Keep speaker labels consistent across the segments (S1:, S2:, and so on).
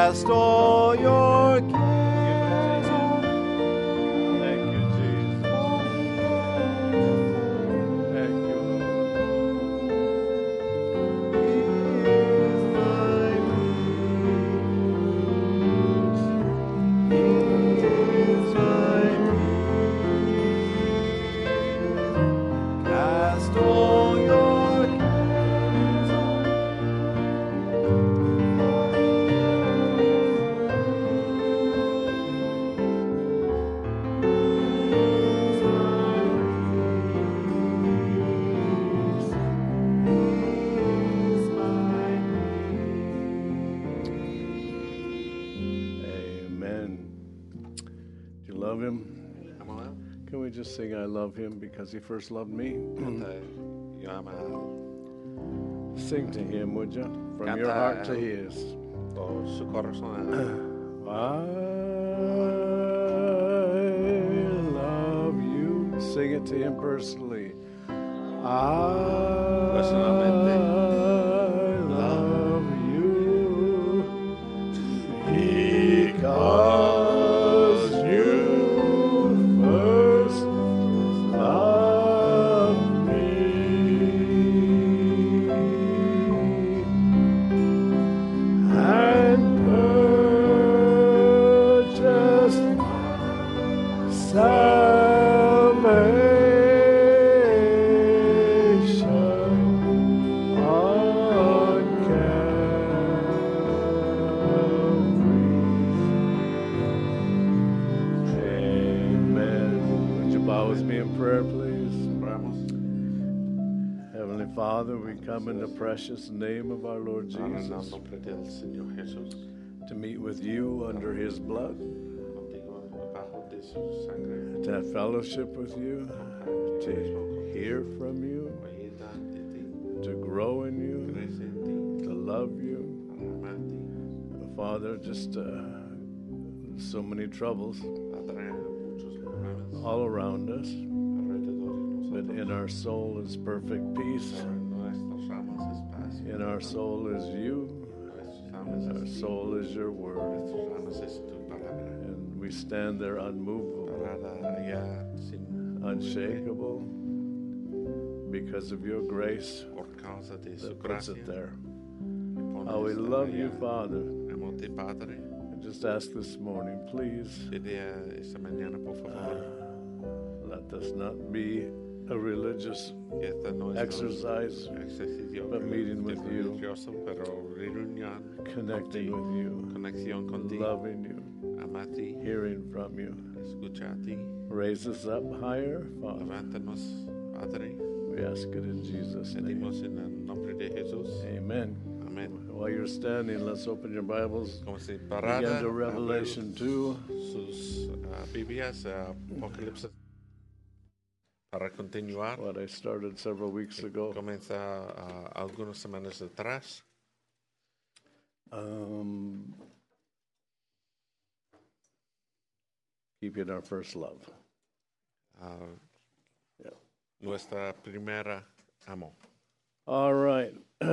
S1: Cast all your cares on
S2: Thank you, Jesus. Thank you, Lord.
S1: Cast all your cares on
S2: Amen. Do you love him?
S3: Amo a él.
S2: Can we just sing I love him because he first loved me?
S3: Yo amo a él.
S2: Sing to him, would you? From
S3: Canta
S2: your heart to
S3: a él.
S2: his.
S3: Por su corazón a él.
S2: I love you. Sing it to him personally.
S3: Personalmente.
S2: I love you because you first loved me and purchased salvation on Calvary. Amen. Would you bow with me in prayer, please?
S3: Oramos.
S2: Heavenly Father, we come in the precious name of our Lord
S3: En el
S2: Jesus
S3: nombre del Señor Jesús.
S2: to meet with you under his blood,
S3: Contigo bajo de su sangre.
S2: to have fellowship with you, to hear from you,
S3: Oír de ti.
S2: to grow in you,
S3: Crece en ti.
S2: to love you.
S3: Amar ti.
S2: Father, just so many troubles
S3: Atrae muchos problemas
S2: all around us,
S3: alrededor de
S2: but
S3: nosotros.
S2: in our soul is perfect peace.
S3: Pero en nuestras almas es paz.
S2: In our soul is you.
S3: Nuestras almas
S2: Our
S3: es ti.
S2: soul is your word.
S3: Nuestras almas es tu palabra.
S2: And we stand there unmovable,
S3: Parada allá sin
S2: unshakable, because of your grace
S3: por causa de su
S2: that puts
S3: gracia.
S2: it there.
S3: Pone
S2: How we
S3: esta
S2: love you,
S3: allá.
S2: Father.
S3: Amo te, Padre.
S2: And just ask this morning, please,
S3: Pide esta mañana, por favor,
S2: let this not be a religious
S3: que esta no es
S2: exercise,
S3: un ejercicio
S2: but meeting with you.
S3: religioso, pero reunión,
S2: connecting with you,
S3: conexión contigo,
S2: loving you,
S3: amar a ti,
S2: hearing from you.
S3: escuchar a ti.
S2: Raise us up higher, Father.
S3: Levántanos, Padre.
S2: We ask it in Jesus' name.
S3: Pedimos en el nombre de Jesús.
S2: Amen.
S3: Amén.
S2: While you're standing, let's open your Bibles.
S3: Como si
S2: Again
S3: parada,
S2: to Revelation 2.
S3: sus Biblias, Apocalipsis, para continuar.
S2: What I started several weeks ago.
S3: Comienza algunas semanas atrás.
S2: Keeping our first love. Yeah.
S3: Nuestra primera amor.
S2: All right.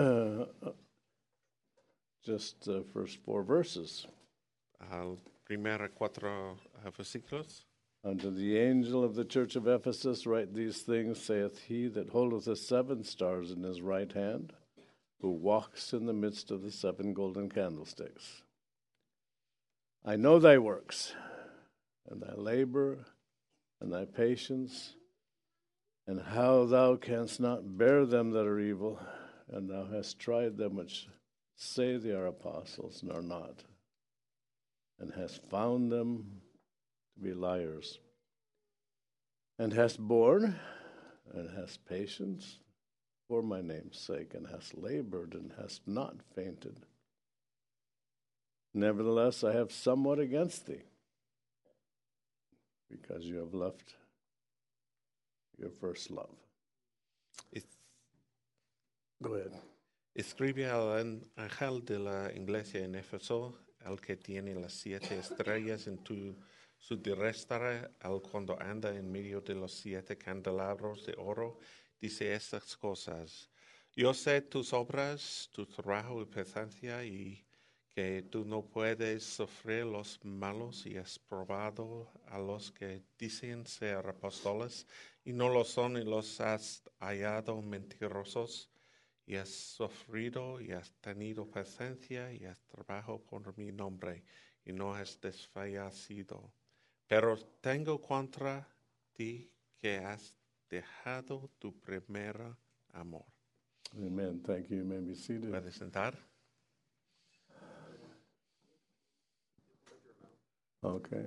S2: Just the first 4 verses.
S3: Primera 4 versículos.
S2: Unto the angel of the church of Ephesus write these things, saith he that holdeth the 7 stars in his right hand, who walks in the midst of the 7 golden candlesticks. I know thy works, and thy labor, and thy patience, and how thou canst not bear them that are evil, and thou hast tried them which say they are apostles, and are not, and hast found them to be liars, and hast borne, and hast patience for my name's sake, and hast labored, and hast not fainted. Nevertheless, I have somewhat against thee, because you have left your first love. Go ahead.
S3: Escribe al ángel de la iglesia en Éfeso, el que tiene las 7 estrellas en su diestra, al cuando anda en medio de los 7 candelabros de oro, dice estas cosas. Yo sé tus obras, tu trabajo y paciencia, y que tú no puedes sufrir los malos y has probado a los que dicen ser apóstoles y no lo son y los has hallado mentirosos y has sufrido y has tenido paciencia y has trabajado por mi nombre y no has desfallecido. Pero tengo contra ti que has dejado tu primer amor.
S2: Amen. Thank you. You may be seated.
S3: ¿Puedes sentar?
S2: Okay.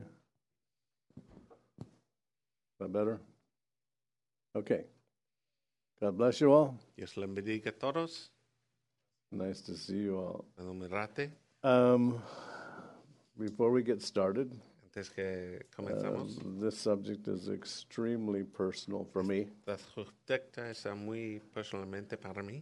S2: Is that better? Okay. God bless you all.
S3: Dios les bendiga a todos.
S2: Nice to see you all.
S3: Enumerate.
S2: Before we get started,
S3: Antes que comenzamos,
S2: this subject is extremely personal for me.
S3: la subjecta es muy personalmente para mí.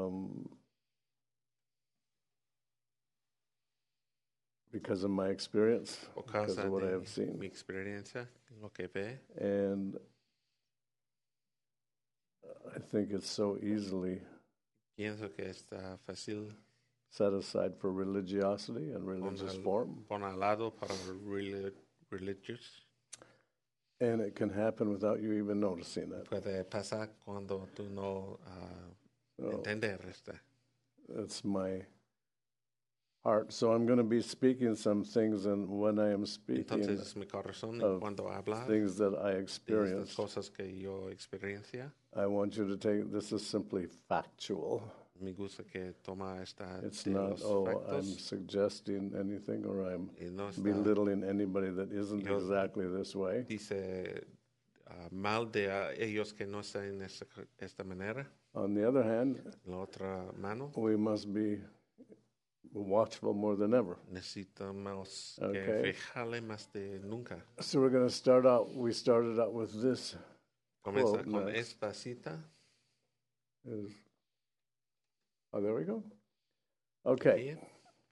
S2: Because of my experience,
S3: Por
S2: because
S3: causa
S2: of what I
S3: de
S2: have seen.
S3: mi experiencia, lo que ve,
S2: And I think it's so easily
S3: pienso que está fácil
S2: set aside for religiosity and religious form.
S3: poner al lado para religious.
S2: And it can happen without you even noticing it.
S3: Puede pasar cuando tú no entender esto.
S2: That's my heart. So I'm going to be speaking some things, and when I am speaking,
S3: Entonces mi corazón
S2: of
S3: cuando habla
S2: things that I
S3: de estas
S2: experienced,
S3: cosas que yo experiencia,
S2: I want you to take, this is simply factual.
S3: me gusta que toma esta
S2: It's
S3: de
S2: not,
S3: los
S2: oh, I'm
S3: factos
S2: suggesting anything or I'm
S3: y no está
S2: belittling anybody that isn't
S3: Yo-
S2: exactly this way.
S3: dice mal de ellos que no están en esta manera.
S2: On the other hand,
S3: La otra mano,
S2: we must be watchful more than ever.
S3: necesitamos
S2: Okay.
S3: que fijarle más de nunca.
S2: So we're going to start out, we started out with this.
S3: Comienza
S2: Quote
S3: con
S2: next.
S3: esta cita.
S2: Is, oh, there we go. Okay.
S3: Aquí.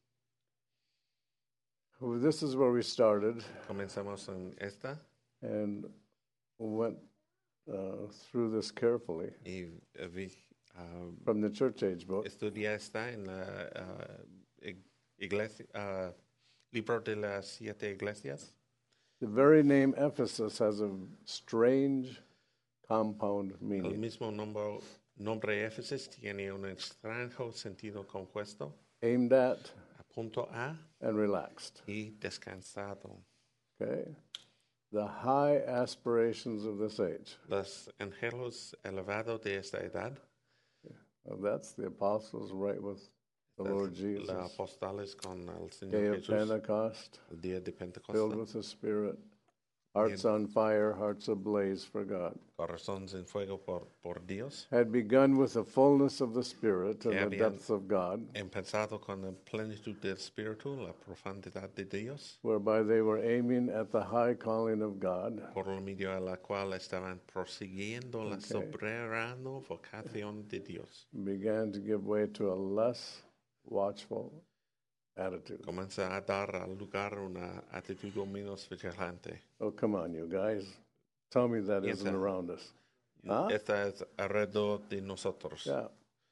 S2: Well, this is where we started
S3: Comenzamos en esta
S2: and went through this carefully
S3: y
S2: from the church age book.
S3: estudia esta en la iglesia, libro de las 7 iglesias.
S2: The very name Ephesus has a strange compound
S3: El
S2: meaning.
S3: mismo nombre Éfeso tiene un extraño sentido compuesto,
S2: Aimed at
S3: a punto A
S2: and relaxed.
S3: y descansado.
S2: Okay? The high aspirations of this age.
S3: Los ángeles elevados de esta edad,
S2: That's the apostles right with the Lord Jesus.
S3: los apóstoles con el
S2: Day
S3: Señor
S2: of
S3: Jesús,
S2: Pentecost,
S3: el día de
S2: filled
S3: Pentecostés,
S2: with the Spirit, hearts on fire, hearts ablaze for God.
S3: corazones en fuego por Dios,
S2: Had begun with the fullness of the Spirit and
S3: Que
S2: the
S3: habían
S2: depths of God,
S3: empezado con la plenitud del Espíritu, la profundidad de Dios,
S2: whereby they were aiming at the high calling of God,
S3: por lo medio a la cual estaban prosiguiendo la soberana vocación de Dios.
S2: began to give way to a less watchful attitude.
S3: Comienza a dar al lugar una actitud menos vigilante.
S2: Oh, come on, you guys. Tell me that
S3: Yes,
S2: isn't
S3: sir.
S2: around us. Huh?
S3: Esta es alrededor de nosotros.
S2: Yeah.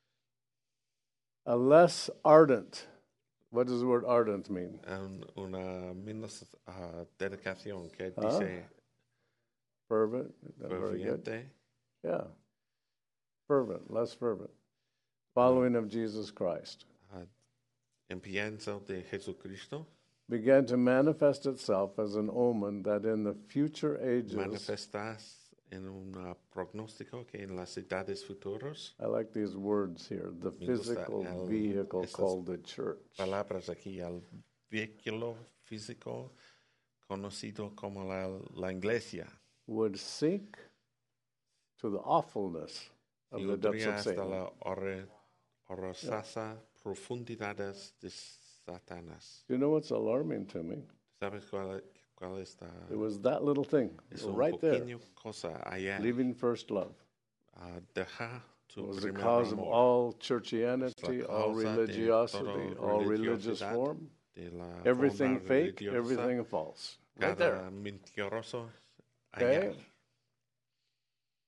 S2: A less ardent. What does the word ardent mean?
S3: Una menos dedicación que dice
S2: Fervent? Very good.
S3: ferviente,
S2: Yeah. Fervent, less fervent. Following of Jesus Christ.
S3: empieza de Jesucristo,
S2: Began to manifest itself as an omen that in the future ages,
S3: manifestas en un pronóstico que en las edades futuras,
S2: I like these words here, the
S3: Me gusta
S2: physical vehicle
S3: estas
S2: called the church
S3: palabras aquí, el vehículo físico conocido como la iglesia,
S2: would sink to the awfulness of the depths
S3: llegaría
S2: of
S3: hasta
S2: Satan.
S3: la horrorosas profundidades de Satanás.
S2: You know what's alarming to me?
S3: ¿Sabes cuál está?
S2: It was that little thing
S3: Es un
S2: right there,
S3: pequeño cosa allá.
S2: leaving first love.
S3: Deja
S2: It
S3: tu
S2: was the
S3: primer
S2: cause of
S3: amor.
S2: all churchianity,
S3: Es la
S2: all
S3: causa de
S2: religiosity,
S3: toda
S2: all religious
S3: religiosidad,
S2: form,
S3: de la
S2: everything
S3: forma
S2: fake,
S3: religiosa,
S2: everything false. Right
S3: cada
S2: there.
S3: mentiroso
S2: Okay?
S3: allá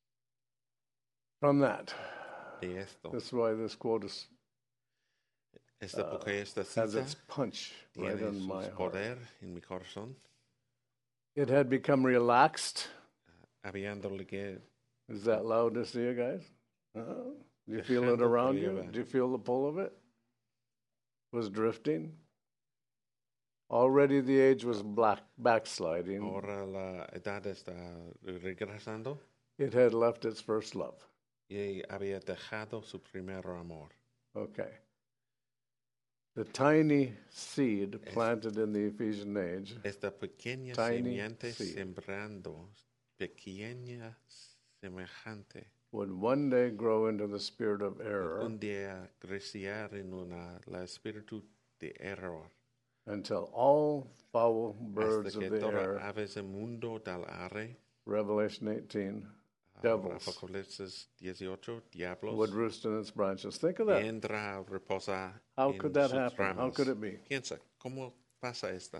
S2: From that,
S3: de esto.
S2: this is why this quote is
S3: porque esta
S2: has
S3: cita
S2: its punch right
S3: tiene
S2: in my
S3: su
S2: heart.
S3: poder en mi corazón,
S2: It had become relaxed.
S3: habiéndole que
S2: Is that loud to see you guys? Do you feel it
S3: Dejando
S2: around
S3: que
S2: you?
S3: lleve.
S2: Do you feel the pull of it? Was drifting. Already the age was backsliding.
S3: ahora la edad está regresando
S2: It had left its first love.
S3: y había dejado su primer amor.
S2: Okay. The tiny seed planted in the Ephesian age
S3: Esta pequeña
S2: Tiny
S3: semiente
S2: seed.
S3: sembrando, pequeña semejante,
S2: would one day grow into the spirit of error
S3: un día crecer en la espíritu de error,
S2: until all foul birds
S3: hasta
S2: of
S3: que
S2: the
S3: toda
S2: air,
S3: aves del mundo del aire,
S2: Revelation 18, devils,
S3: Apocalipsis 18, diablos,
S2: would roost in its branches. Think of that.
S3: vendrá a reposar
S2: How
S3: en
S2: could that
S3: sus
S2: happen? How
S3: ramas.
S2: could it be?
S3: Piensa, ¿cómo pasa esta?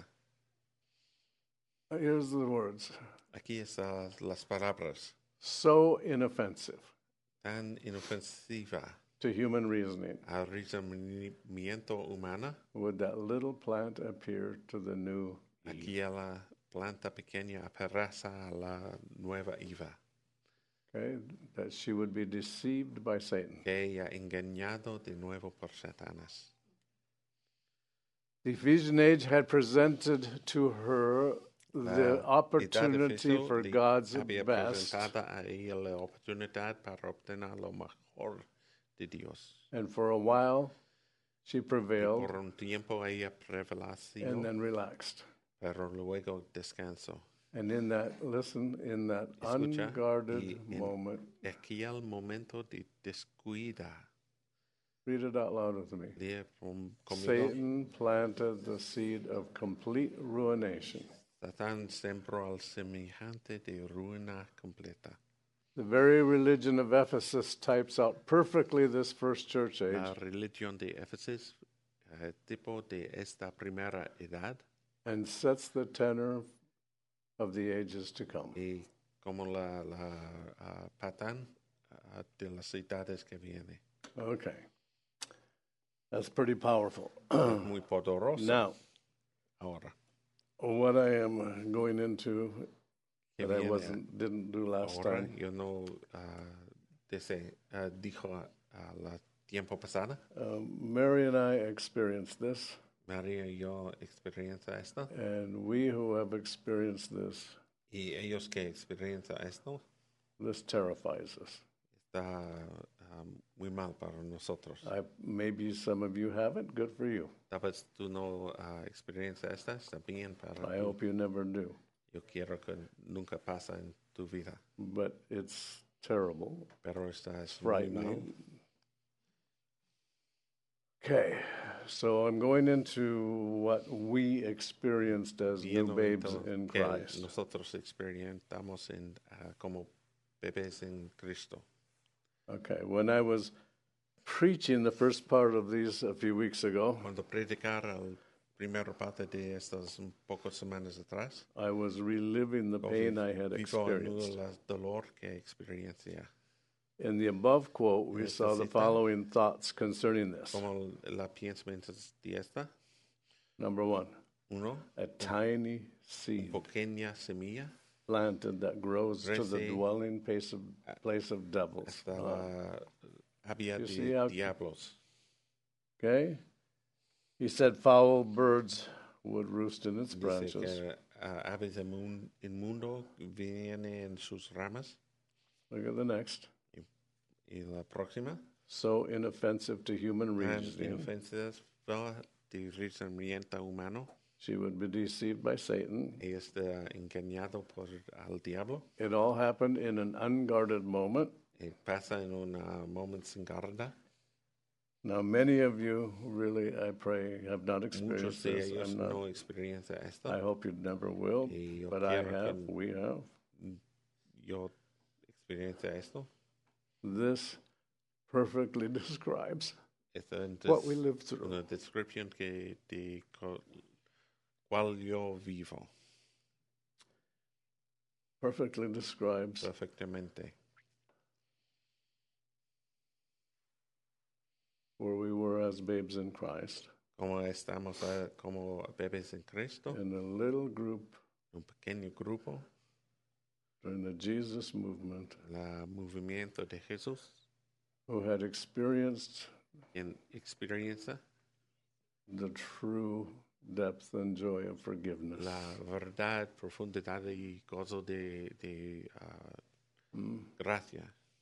S2: Here's the words.
S3: Aquí están las palabras,
S2: So inoffensive
S3: tan inofensiva
S2: to human reasoning
S3: al razonamiento humano.
S2: would that little plant appear to the new Eve.
S3: Aquí a la planta pequeña aparece a la nueva Eva,
S2: Okay, that she would be deceived by Satan.
S3: que ella engañado de nuevo por Satanás.
S2: The Ephesian age had presented to her the opportunity for God's
S3: había
S2: best,
S3: presentada a ella la oportunidad para obtener lo mejor de Dios.
S2: and for a while she prevailed
S3: Por un tiempo ella prevaleció,
S2: and then relaxed.
S3: pero luego descansó.
S2: And in that, listen, in that
S3: Escucha,
S2: unguarded
S3: y en
S2: moment,
S3: aquel momento de descuida,
S2: read it out loud with me.
S3: lee conmigo,
S2: Satan planted the seed of complete ruination.
S3: Satán sembró al semejante de ruina completa.
S2: The very religion of Ephesus types out perfectly this first church age.
S3: La religión de Éfeso, tipo de esta primera edad,
S2: And sets the tenor of the ages to come.
S3: y como la patán de las edades que viene.
S2: Okay. That's pretty powerful.
S3: Muy poderoso.
S2: Now,
S3: Ahora,
S2: what I am going into
S3: que
S2: that I
S3: viene
S2: didn't do last
S3: ahora,
S2: time,
S3: yo no dijo la tiempo pasada,
S2: Mary and I experienced this,
S3: María y yo experiencia esto,
S2: and we who have experienced this,
S3: y ellos que experiencian esto,
S2: this terrifies us.
S3: está muy mal para nosotros.
S2: Maybe some of you haven't. Good for you.
S3: Tal vez tú no experiencias esta, está bien para
S2: I hope you never do.
S3: Yo quiero que nunca pase en tu vida,
S2: But it's terrible,
S3: pero esta es muy mal.
S2: frightening. Okay, so I'm going into what we experienced as
S3: Y el
S2: new babes
S3: momento
S2: in
S3: que
S2: Christ.
S3: nosotros experimentamos como bebés en Cristo.
S2: Okay, when I was preaching the first part of these a few weeks ago,
S3: Cuando predicara la primera parte de estas un pocas semanas atrás,
S2: I was reliving the pain I had
S3: vivo el
S2: experienced.
S3: dolor que experiencia.
S2: In the above quote, we
S3: Esta
S2: saw the
S3: cita,
S2: following thoughts concerning this.
S3: Como la pensamiento de esta,
S2: Number one,
S3: uno,
S2: a tiny seed
S3: pequeña semilla
S2: planted that grows to the
S3: Crece
S2: dwelling place of devils.
S3: hasta la había
S2: You
S3: de
S2: see how-
S3: diablos.
S2: Okay? He said foul birds would roost in its
S3: Dice
S2: branches.
S3: que aves inmundo vienen en sus ramas.
S2: Look at the next.
S3: Y la próxima,
S2: So inoffensive to human
S3: tan
S2: reasoning,
S3: inofensivas de razonamiento humano.
S2: she would be deceived by Satan.
S3: Ella está engañado por el diablo.
S2: It all happened in an unguarded moment.
S3: Y pasa en un momento sin guarda.
S2: Now, many of you really, I pray, have not
S3: Muchos
S2: experienced
S3: de
S2: this.
S3: ellos
S2: I'm not,
S3: no experiencian esto.
S2: I hope you never will,
S3: Y yo
S2: but I
S3: quiero
S2: have,
S3: que
S2: we have.
S3: yo experiencia esto.
S2: This perfectly describes
S3: Esto es
S2: what we lived through.
S3: una descripción que de cual yo vivo
S2: Perfectly describes
S3: perfectamente.
S2: where we were as babes in Christ,
S3: como estamos como bebés en Cristo,
S2: in a little group
S3: un pequeño grupo,
S2: during the Jesus movement,
S3: el movimiento de Jesús,
S2: who had experienced
S3: en experiencia
S2: the true depth and joy of forgiveness.
S3: la verdad, profundidad y gozo de gracia.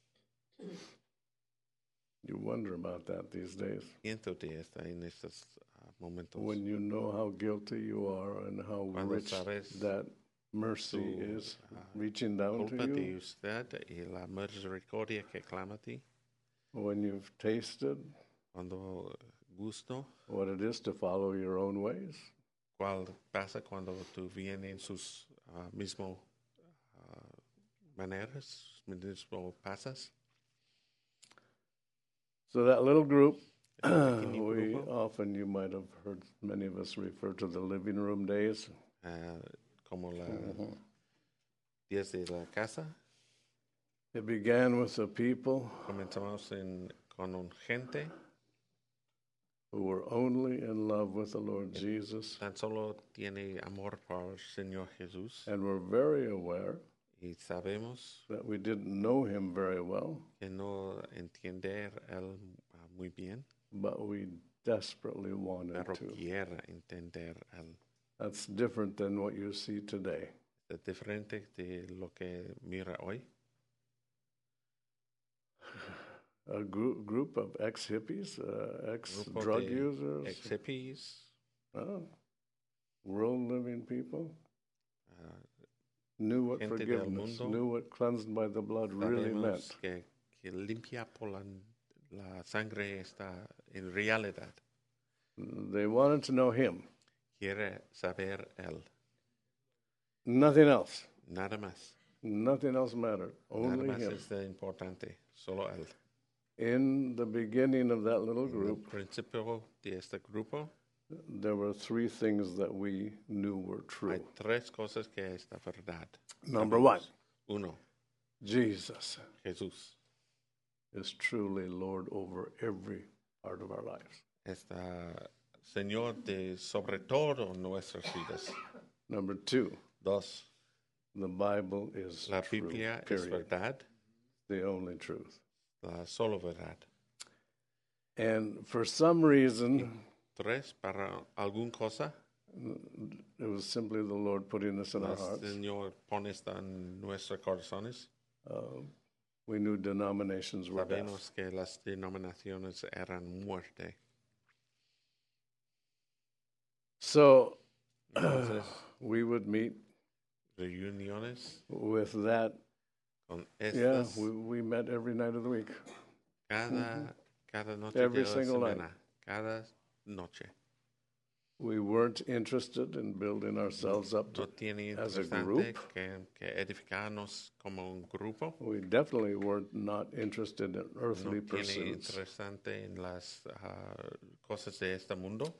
S2: You wonder about that these days.
S3: Siento de esta en estos momentos.
S2: When you know how guilty you are and how
S3: Cuando
S2: rich
S3: sabes
S2: that mercy
S3: tu,
S2: is reaching down to
S3: culpa de
S2: you,
S3: usted y la misericordia que clama a ti,
S2: when you've tasted
S3: cuando gusto,
S2: what it is to follow your own ways,
S3: cuál pasa cuando tú vienes en sus mismo maneras, mismo pasas.
S2: So that little group,
S3: pequeño
S2: we
S3: grupo.
S2: often, you might have heard many of us refer to the living room days.
S3: Como la días de la casa.
S2: It began with the people
S3: Comenzamos con un gente
S2: who were only in love with the Lord Jesus
S3: tan solo tiene amor por el Señor Jesús
S2: and were very aware
S3: y sabemos
S2: that we didn't know him very well,
S3: que no entender él muy bien,
S2: but we desperately wanted
S3: pero
S2: to.
S3: quiere entender él.
S2: That's different than what you see today.
S3: Es diferente de lo que mira hoy.
S2: A group of ex-hippies,
S3: Grupo
S2: ex-drug
S3: de
S2: users,
S3: ex-hippies,
S2: world-living people,
S3: ah,
S2: knew what
S3: gente del
S2: forgiveness,
S3: mundo.
S2: knew what cleansed by the blood really meant.
S3: sabemos que limpia por la sangre está en realidad.
S2: They wanted to know him,
S3: Quiere saber él.
S2: nothing else.
S3: Nada más.
S2: Nothing else mattered,
S3: Nada
S2: only
S3: más
S2: him.
S3: es importante. Solo él.
S2: In the beginning of that little
S3: En el
S2: group,
S3: principio de este grupo
S2: there were three things that we knew were true.
S3: hay tres cosas que es la verdad.
S2: Number one,
S3: Uno,
S2: Jesus
S3: Jesús
S2: is truly Lord over every part of our lives.
S3: está Señor de sobre todo nuestras vidas.
S2: Number two,
S3: Dos,
S2: the Bible is
S3: la
S2: true,
S3: Biblia es
S2: period.
S3: verdad,
S2: The only truth.
S3: la solo verdad.
S2: And for some reason,
S3: Tres, para alguna cosa,
S2: it was simply the Lord putting this in our
S3: el
S2: hearts.
S3: Señor pone esto en nuestros corazones.
S2: We knew denominations were death.
S3: Sabemos que las denominaciones eran muerte.
S2: So
S3: Entonces,
S2: we would meet
S3: reuniones
S2: with that.
S3: con
S2: Yeah,
S3: estas
S2: we met every night of the week.
S3: cada noche
S2: Every
S3: de la
S2: single night.
S3: semana. Cada noche.
S2: We weren't interested in building ourselves up
S3: No
S2: to,
S3: tiene
S2: as a
S3: interesante
S2: group.
S3: que edificarnos como un grupo.
S2: We definitely were not interested in
S3: No
S2: earthly
S3: tiene
S2: pursuits.
S3: interesante en las cosas de este mundo.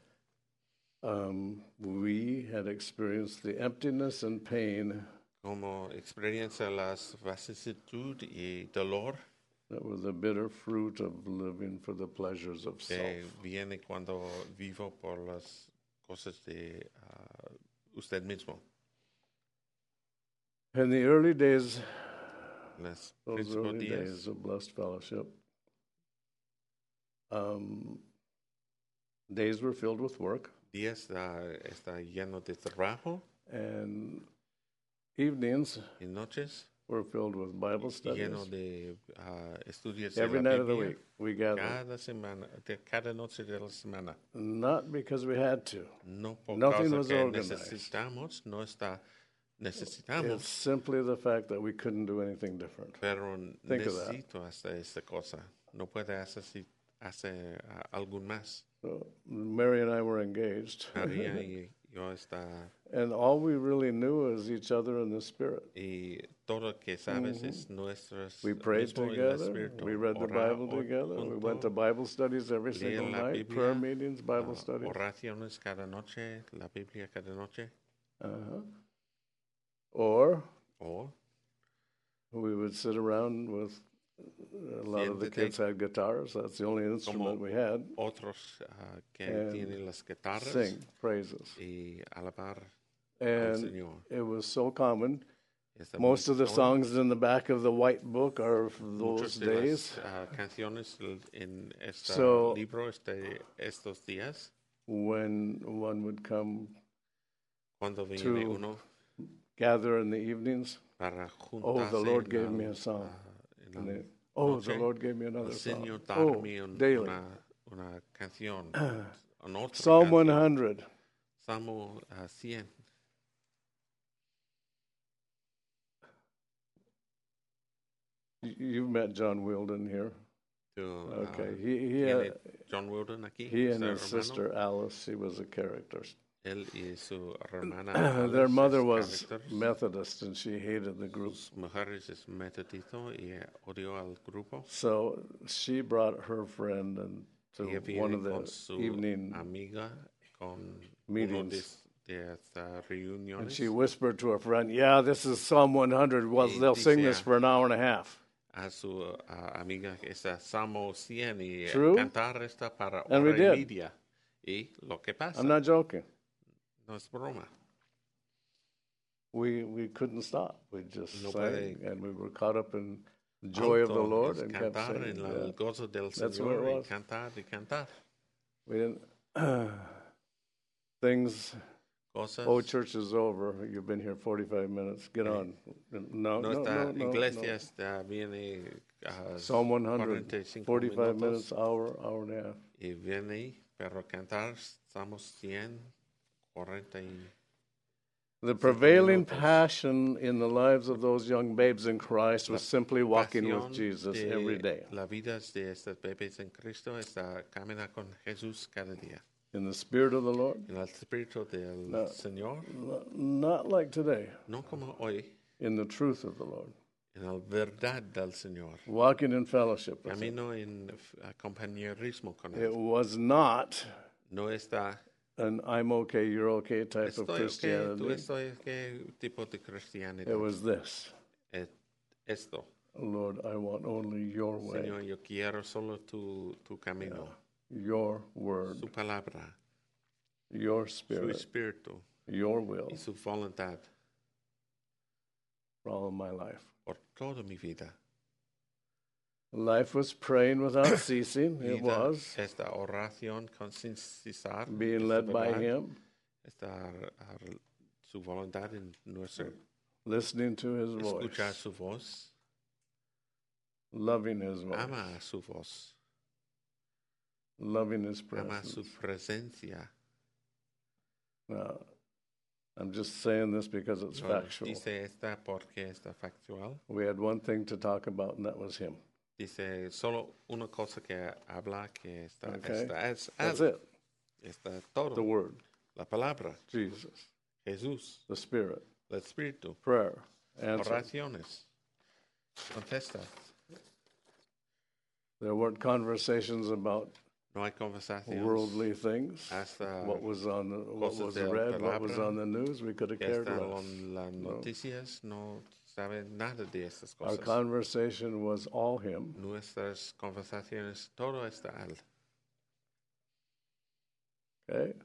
S2: We had experienced the emptiness and pain
S3: Como experiencia las vicisitud y dolor
S2: that were the bitter fruit of living for the pleasures of
S3: que
S2: self.
S3: viene cuando vivo por las cosas de usted mismo.
S2: In the early days,
S3: Los
S2: those
S3: principios
S2: early
S3: días,
S2: days of blessed fellowship, days were filled with work,
S3: días está lleno de trabajo
S2: and evenings
S3: y noches
S2: were filled with Bible studies.
S3: lleno de estudios
S2: Every
S3: de la
S2: night of the
S3: Biblia.
S2: week, we gathered,
S3: Cada semana, cada noche de la semana.
S2: not because we had to.
S3: No por
S2: Nothing
S3: causa
S2: was
S3: que
S2: organized.
S3: necesitamos, no está
S2: It's
S3: necesitamos,
S2: simply the fact that we couldn't do anything different.
S3: pero
S2: Think of that.
S3: necesito hacer esta cosa. No puede hacer algo más.
S2: So Mary and I were engaged,
S3: María y yo está
S2: and all we really knew is each other in the Spirit.
S3: y todo lo que sabes es nuestras
S2: We prayed
S3: mismo en el
S2: together.
S3: espíritu.
S2: We read the
S3: Orar
S2: Bible together. We
S3: junto,
S2: went to Bible studies every
S3: leer
S2: single
S3: la
S2: night,
S3: Biblia,
S2: prayer meetings, Bible studies.
S3: oraciones cada noche, la Biblia cada noche.
S2: Or
S3: O
S2: we would sit around with A lot of the
S3: Siéntete
S2: kids had guitars. That's the only instrument we had.
S3: otros que
S2: And
S3: tienen las guitarras
S2: Sing praises.
S3: y alabar al
S2: And
S3: Señor.
S2: it was so common.
S3: Está
S2: Most
S3: muy
S2: of the
S3: común.
S2: songs in the back of the white book are of
S3: Muchos
S2: those
S3: de
S2: days.
S3: las canciones en este
S2: So-
S3: libro estos días,
S2: When one would come
S3: cuando viene
S2: to
S3: uno
S2: gather in the evenings,
S3: para
S2: oh,
S3: juntarse
S2: the Lord
S3: en
S2: gave
S3: al-
S2: me a song.
S3: en
S2: And
S3: al-
S2: they, oh,
S3: noche,
S2: the Lord gave me
S3: el
S2: another song.
S3: Señor
S2: Oh,
S3: darme
S2: daily.
S3: una canción, una otra
S2: Psalm
S3: canción.
S2: 100.
S3: Salmo 100.
S2: You've met John Wilden here.
S3: Tú,
S2: Okay.
S3: ¿tiene John Wilden aquí?
S2: He and
S3: su
S2: his
S3: hermano?
S2: sister Alice, she was a character.
S3: Él y su hermana
S2: Their
S3: Alice
S2: mother
S3: es
S2: was
S3: characters.
S2: Methodist and she hated the group.
S3: Sus mujeres es metodito y odió al grupo.
S2: So she brought her friend and to
S3: Ella
S2: one
S3: viene
S2: of
S3: con
S2: the
S3: su
S2: evening,
S3: amiga con
S2: meetings.
S3: uno de estas
S2: and
S3: reuniones.
S2: she whispered to her friend, "Yeah, this is Psalm 100. Well,
S3: Y
S2: they'll sing
S3: dice,
S2: this for an hour and a half."
S3: A su amiga que está Salmo 100 y
S2: True.
S3: cantar esta para
S2: And we
S3: hora y
S2: did.
S3: media. Y lo que pasa,
S2: I'm not joking.
S3: no es broma.
S2: We couldn't stop. We just
S3: No
S2: sang,
S3: puede
S2: and we were caught up in the joy of the
S3: Alto
S2: Lord
S3: es
S2: and kept
S3: cantar
S2: singing.
S3: en
S2: Yeah.
S3: el gozo del
S2: That's what it
S3: Señor y
S2: was.
S3: cantar y cantar.
S2: We didn't. Things.
S3: Cosas.
S2: Oh, church is over. You've been here 45 minutes. Get on. No,
S3: Nuestra
S2: no.
S3: iglesia está, viene a
S2: Psalm 100.
S3: 45
S2: 45
S3: minutos
S2: minutes, hour and a half.
S3: y viene, pero cantar Salmos 100, 40 y
S2: The prevailing
S3: minutos.
S2: passion in the lives of those young babes in Christ was simply walking with
S3: pasión
S2: Jesus
S3: de
S2: every day
S3: las vidas de estos bebés en Cristo está caminar con Jesús cada día.
S2: in the Spirit of the Lord.
S3: En el Espíritu del
S2: No.
S3: Señor,
S2: Not like today,
S3: no como hoy,
S2: in the truth of the Lord.
S3: en la verdad del Señor.
S2: Walking in fellowship with Him.
S3: Camino en compañerismo con
S2: It
S3: Él.
S2: was not
S3: No está,
S2: an I'm okay, you're okay type of
S3: estoy ok,
S2: Christianity.
S3: tú estoy qué tipo de cristianidad.
S2: It was this.
S3: Esto,
S2: Lord, I want only your way,
S3: Señor, yo quiero solo tu camino,
S2: your word,
S3: su palabra,
S2: your
S3: su
S2: spirit,
S3: espíritu
S2: your will
S3: y su voluntad
S2: for all of my life.
S3: por toda mi vida.
S2: Life was praying without ceasing. It
S3: Vida,
S2: was
S3: esta oración con sin cesar,
S2: being
S3: esta
S2: led by
S3: verdad,
S2: Him,
S3: su voluntad en nuestro
S2: listening to His
S3: escuchar
S2: voice,
S3: su voz,
S2: loving His voice,
S3: ama su voz,
S2: loving His
S3: ama su
S2: presence.
S3: presencia.
S2: Now, I'm just saying this because it's
S3: No,
S2: factual.
S3: dice esta porque está factual.
S2: We had one thing to talk about, and that was Him.
S3: Dice solo una cosa que habla que está,
S2: Okay.
S3: es
S2: That's
S3: él.
S2: it.
S3: Está todo.
S2: The Word,
S3: La palabra,
S2: Jesus,
S3: Jesús,
S2: the Spirit,
S3: el Espíritu,
S2: prayer, answer.
S3: oraciones, contestas.
S2: There weren't conversations about
S3: No hay conversaciones.
S2: worldly things.
S3: Hasta
S2: What was on the, what
S3: cosas
S2: was
S3: de la
S2: read, what was
S3: palabra,
S2: on the news, we could have
S3: que
S2: cared
S3: están
S2: less.
S3: en las noticias, no saben nada de estas
S2: Our
S3: cosas.
S2: conversation was all Him.
S3: Nuestras conversaciones, todo está él.
S2: Okay?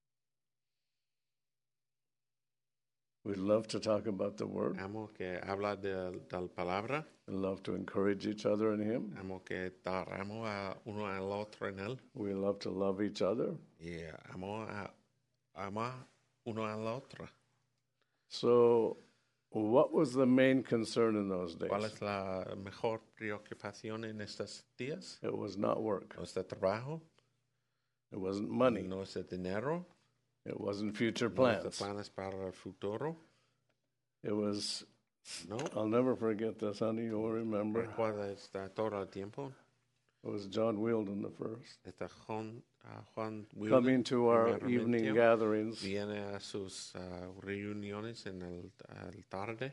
S2: We love to talk about the Word.
S3: Amo que habla de la palabra.
S2: We love to encourage each other in Him.
S3: Amo que dar amo a uno al otro en él.
S2: We love to love each other.
S3: Y amo a ama uno al otro.
S2: So, what was the main concern in those days?
S3: ¿Cuál es la mejor preocupación en estos días?
S2: It was not work.
S3: No es el trabajo,
S2: It wasn't money.
S3: no es el dinero,
S2: It wasn't future
S3: no es el
S2: plans.
S3: planes para el futuro.
S2: It was,
S3: No,
S2: I'll never forget this, honey. You'll remember.
S3: recuerda está todo el tiempo.
S2: It was John Wilden the first.
S3: Está Juan Wilden,
S2: Coming to our
S3: primeramente,
S2: evening gatherings.
S3: viene a sus reuniones en el tarde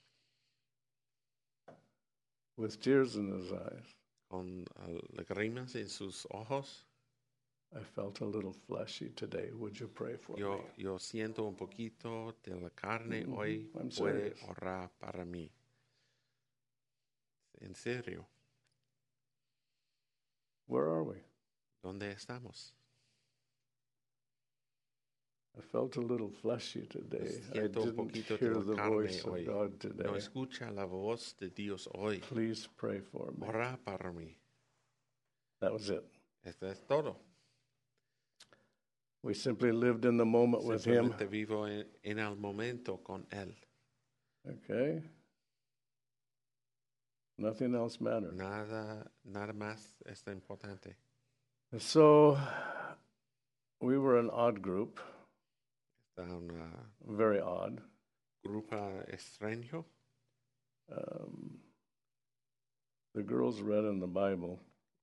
S2: With tears in his eyes.
S3: con lágrimas en sus ojos.
S2: I felt a little fleshy today. Would you pray for me?
S3: Yo siento un poquito de la carne hoy.
S2: I'm
S3: Puede
S2: serious.
S3: orar para mí. En serio.
S2: Where are we?
S3: ¿Dónde estamos?
S2: I felt a little fleshy today. I
S3: Siento un
S2: didn't
S3: poquito
S2: hear
S3: de
S2: the
S3: carne
S2: voice of
S3: hoy.
S2: God
S3: No
S2: today.
S3: escucha la voz de Dios hoy.
S2: Please pray for me.
S3: Ora para mí.
S2: That was it.
S3: Esto es todo.
S2: We simply lived in the moment with Him.
S3: Simplemente vivo en el momento con Él.
S2: Okay? Nothing else mattered.
S3: Nada más es importante.
S2: So, we were an odd group,
S3: Está una
S2: very odd.
S3: grupo extraño.
S2: The girls read in the Bible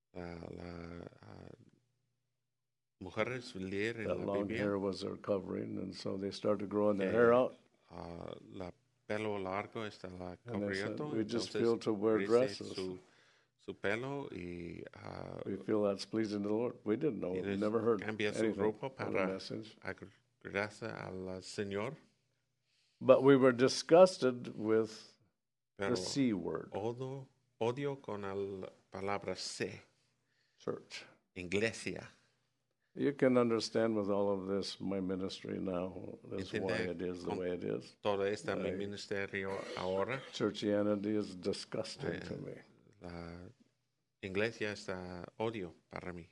S3: Mujeres leer en
S2: that
S3: la
S2: long
S3: Biblia.
S2: hair was their covering, and so they started growing their hair out.
S3: La pelo largo está la
S2: And they said,
S3: cubriendo.
S2: we just
S3: entonces
S2: feel to wear
S3: crece
S2: dresses.
S3: Su pelo y
S2: We feel that's pleasing to the Lord. We didn't know. We
S3: Tienes-
S2: never heard
S3: cambia su
S2: anything
S3: ropa
S2: of the
S3: para-
S2: message.
S3: gracias al Señor.
S2: But we were disgusted with
S3: Pero
S2: the C word,
S3: odio con la palabra C,
S2: church.
S3: iglesia.
S2: You can understand with all of this, my ministry now, that's why
S3: Entender
S2: it is the
S3: con-
S2: way it is.
S3: Todo está mi ministerio ahora.
S2: Churchianity is disgusting to me.
S3: La iglesia está odio para mí.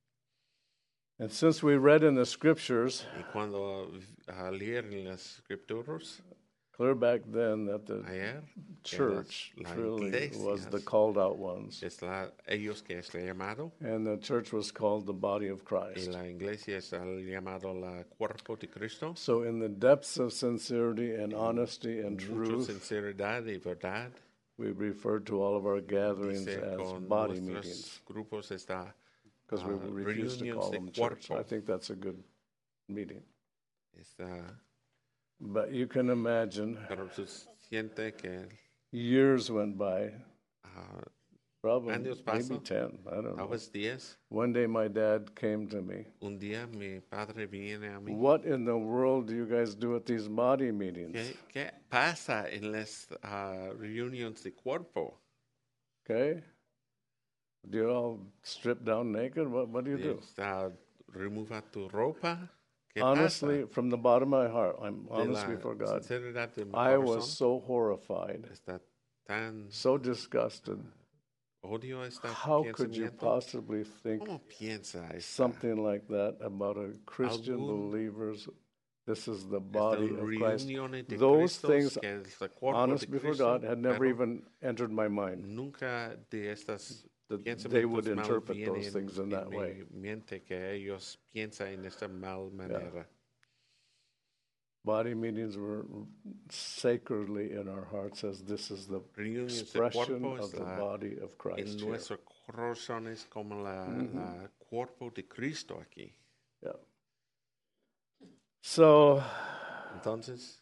S2: And since we read in the scriptures,
S3: Y cuando leer en las escrituras
S2: clear back then that the
S3: ayer,
S2: church
S3: las
S2: truly was the
S3: iglesias
S2: called out ones.
S3: es ellos que es llamado
S2: And the church was called the body of
S3: y
S2: Christ.
S3: la iglesia es llamado la cuerpo de Cristo.
S2: So, in the depths of sincerity and honesty and
S3: Mucha
S2: truth,
S3: sinceridad y verdad.
S2: we referred to all of our gatherings
S3: Dice
S2: as
S3: con
S2: body
S3: nuestros
S2: meetings
S3: grupos está
S2: because we refused to
S3: reunions
S2: call
S3: de
S2: them church.
S3: cuerpo.
S2: I think that's a good meeting.
S3: está
S2: But you can imagine,
S3: pero se siente que
S2: years went by, probably
S3: años
S2: maybe
S3: pasan.
S2: 10, I don't
S3: a
S2: know.
S3: los días
S2: One day my dad came to me.
S3: un día mi padre viene a mí.
S2: What in the world do you guys do at these body meetings?
S3: ¿Qué pasa en las reuniones de cuerpo?
S2: Okay? Do you all strip down naked? What do you do?
S3: Está remova tu ropa. ¿Qué
S2: Honestly,
S3: pasa?
S2: from the bottom of my heart, I'm
S3: De
S2: honest
S3: la
S2: before God,
S3: sinceridad de mi
S2: I
S3: corazón,
S2: was so horrified,
S3: está tan
S2: so disgusted.
S3: odio esta
S2: How could you
S3: pensamiento.
S2: possibly think
S3: ¿Cómo piensa esta?
S2: something like that about a Christian
S3: Algún-
S2: believers? This is the
S3: Esta
S2: body of Christ.
S3: reunión de
S2: Those
S3: Cristos,
S2: things,
S3: que es el cuerpo
S2: honest
S3: de
S2: before
S3: Cristo,
S2: God, had never
S3: pero
S2: even entered my mind.
S3: nunca de estas
S2: That
S3: pensamientos
S2: they would
S3: mal
S2: interpret
S3: vienen
S2: those things in that
S3: mi
S2: way.
S3: mente que ellos piensan en esta mal manera.
S2: Body meetings were sacredly in our hearts as this is the
S3: Reuniones de
S2: expression
S3: cuerpo
S2: of
S3: es
S2: the
S3: la-
S2: body of
S3: En
S2: Christ here.
S3: nuestros corazones como la cuerpo de Cristo aquí.
S2: Yeah. So,
S3: Entonces,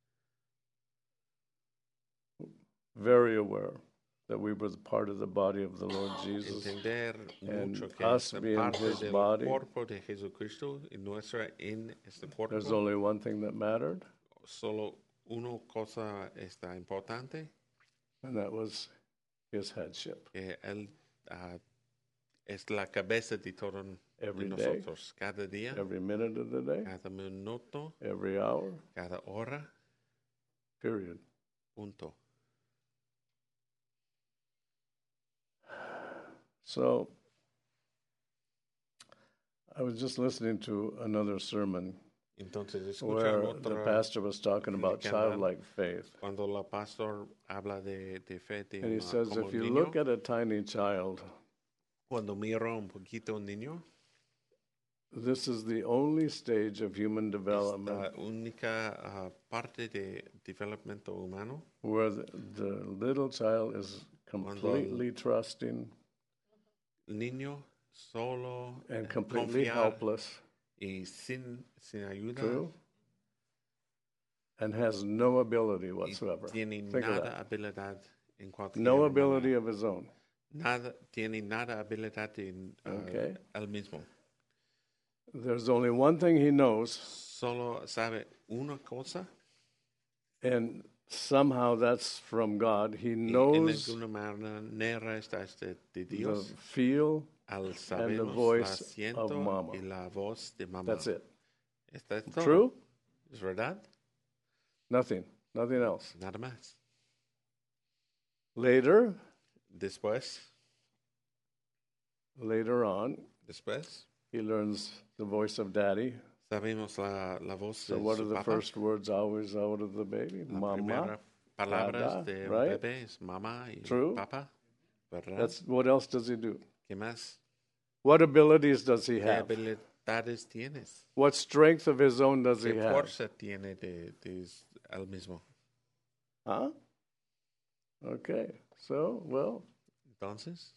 S2: very aware that we were part of the body of the Lord Jesus.
S3: entender
S2: and
S3: mucho que
S2: us
S3: es
S2: being
S3: parte
S2: his
S3: del
S2: body.
S3: cuerpo de Jesucristo y nuestra en este cuerpo.
S2: There's only one thing that mattered,
S3: Solo una cosa está importante,
S2: and that was his headship.
S3: que Él es la cabeza de todos
S2: Every day,
S3: nosotros. Cada día,
S2: every minute of the day,
S3: cada minuto,
S2: every hour,
S3: cada hora,
S2: period.
S3: punto.
S2: So, I was just listening to another sermon
S3: Entonces, escucha
S2: where the
S3: otra,
S2: pastor was talking about
S3: predicando
S2: childlike faith.
S3: cuando la pastor habla de fe de
S2: And he says,
S3: como
S2: if you
S3: niño,
S2: look at a tiny child,
S3: cuando miro un poquito un niño,
S2: this is the only stage of human
S3: es
S2: development
S3: la única parte de development humano
S2: where the little child is completely trusting
S3: el niño solo
S2: and completely
S3: confiar
S2: helpless,
S3: y sin ayuda
S2: true, and has no ability
S3: y
S2: whatsoever.
S3: tiene
S2: Think of
S3: nada
S2: that.
S3: habilidad en cualquier
S2: No
S3: manera.
S2: ability of his own.
S3: Tiene nada habilidad en
S2: Okay.
S3: él mismo.
S2: There's only one thing he knows,
S3: Solo sabe una cosa
S2: and somehow that's from God. He
S3: y en
S2: knows
S3: alguna manera está de
S2: the
S3: Dios.
S2: feel
S3: Alzaremos
S2: voice
S3: la
S2: of
S3: asiento
S2: mama.
S3: y la voz de mamá.
S2: That's it.
S3: ¿Está es todo?
S2: True?
S3: ¿Es verdad?
S2: Nothing else.
S3: Nada más.
S2: Later on,
S3: Después,
S2: he learns the voice of daddy.
S3: sabemos la voz
S2: So
S3: de
S2: what
S3: su
S2: are the
S3: papá.
S2: first words always out of the baby?
S3: La
S2: Mama.
S3: primera palabras
S2: Dada,
S3: de un
S2: right?
S3: bebé es mamá y
S2: True.
S3: papá. ¿Verdad?
S2: That's what else does he do?
S3: ¿Qué más?
S2: What abilities does he
S3: ¿Qué
S2: have?
S3: habilidades tienes?
S2: What strength of his own does he
S3: ¿Qué
S2: have?
S3: fuerza tiene de él mismo?
S2: Huh? Okay. So, well,
S3: Entonces,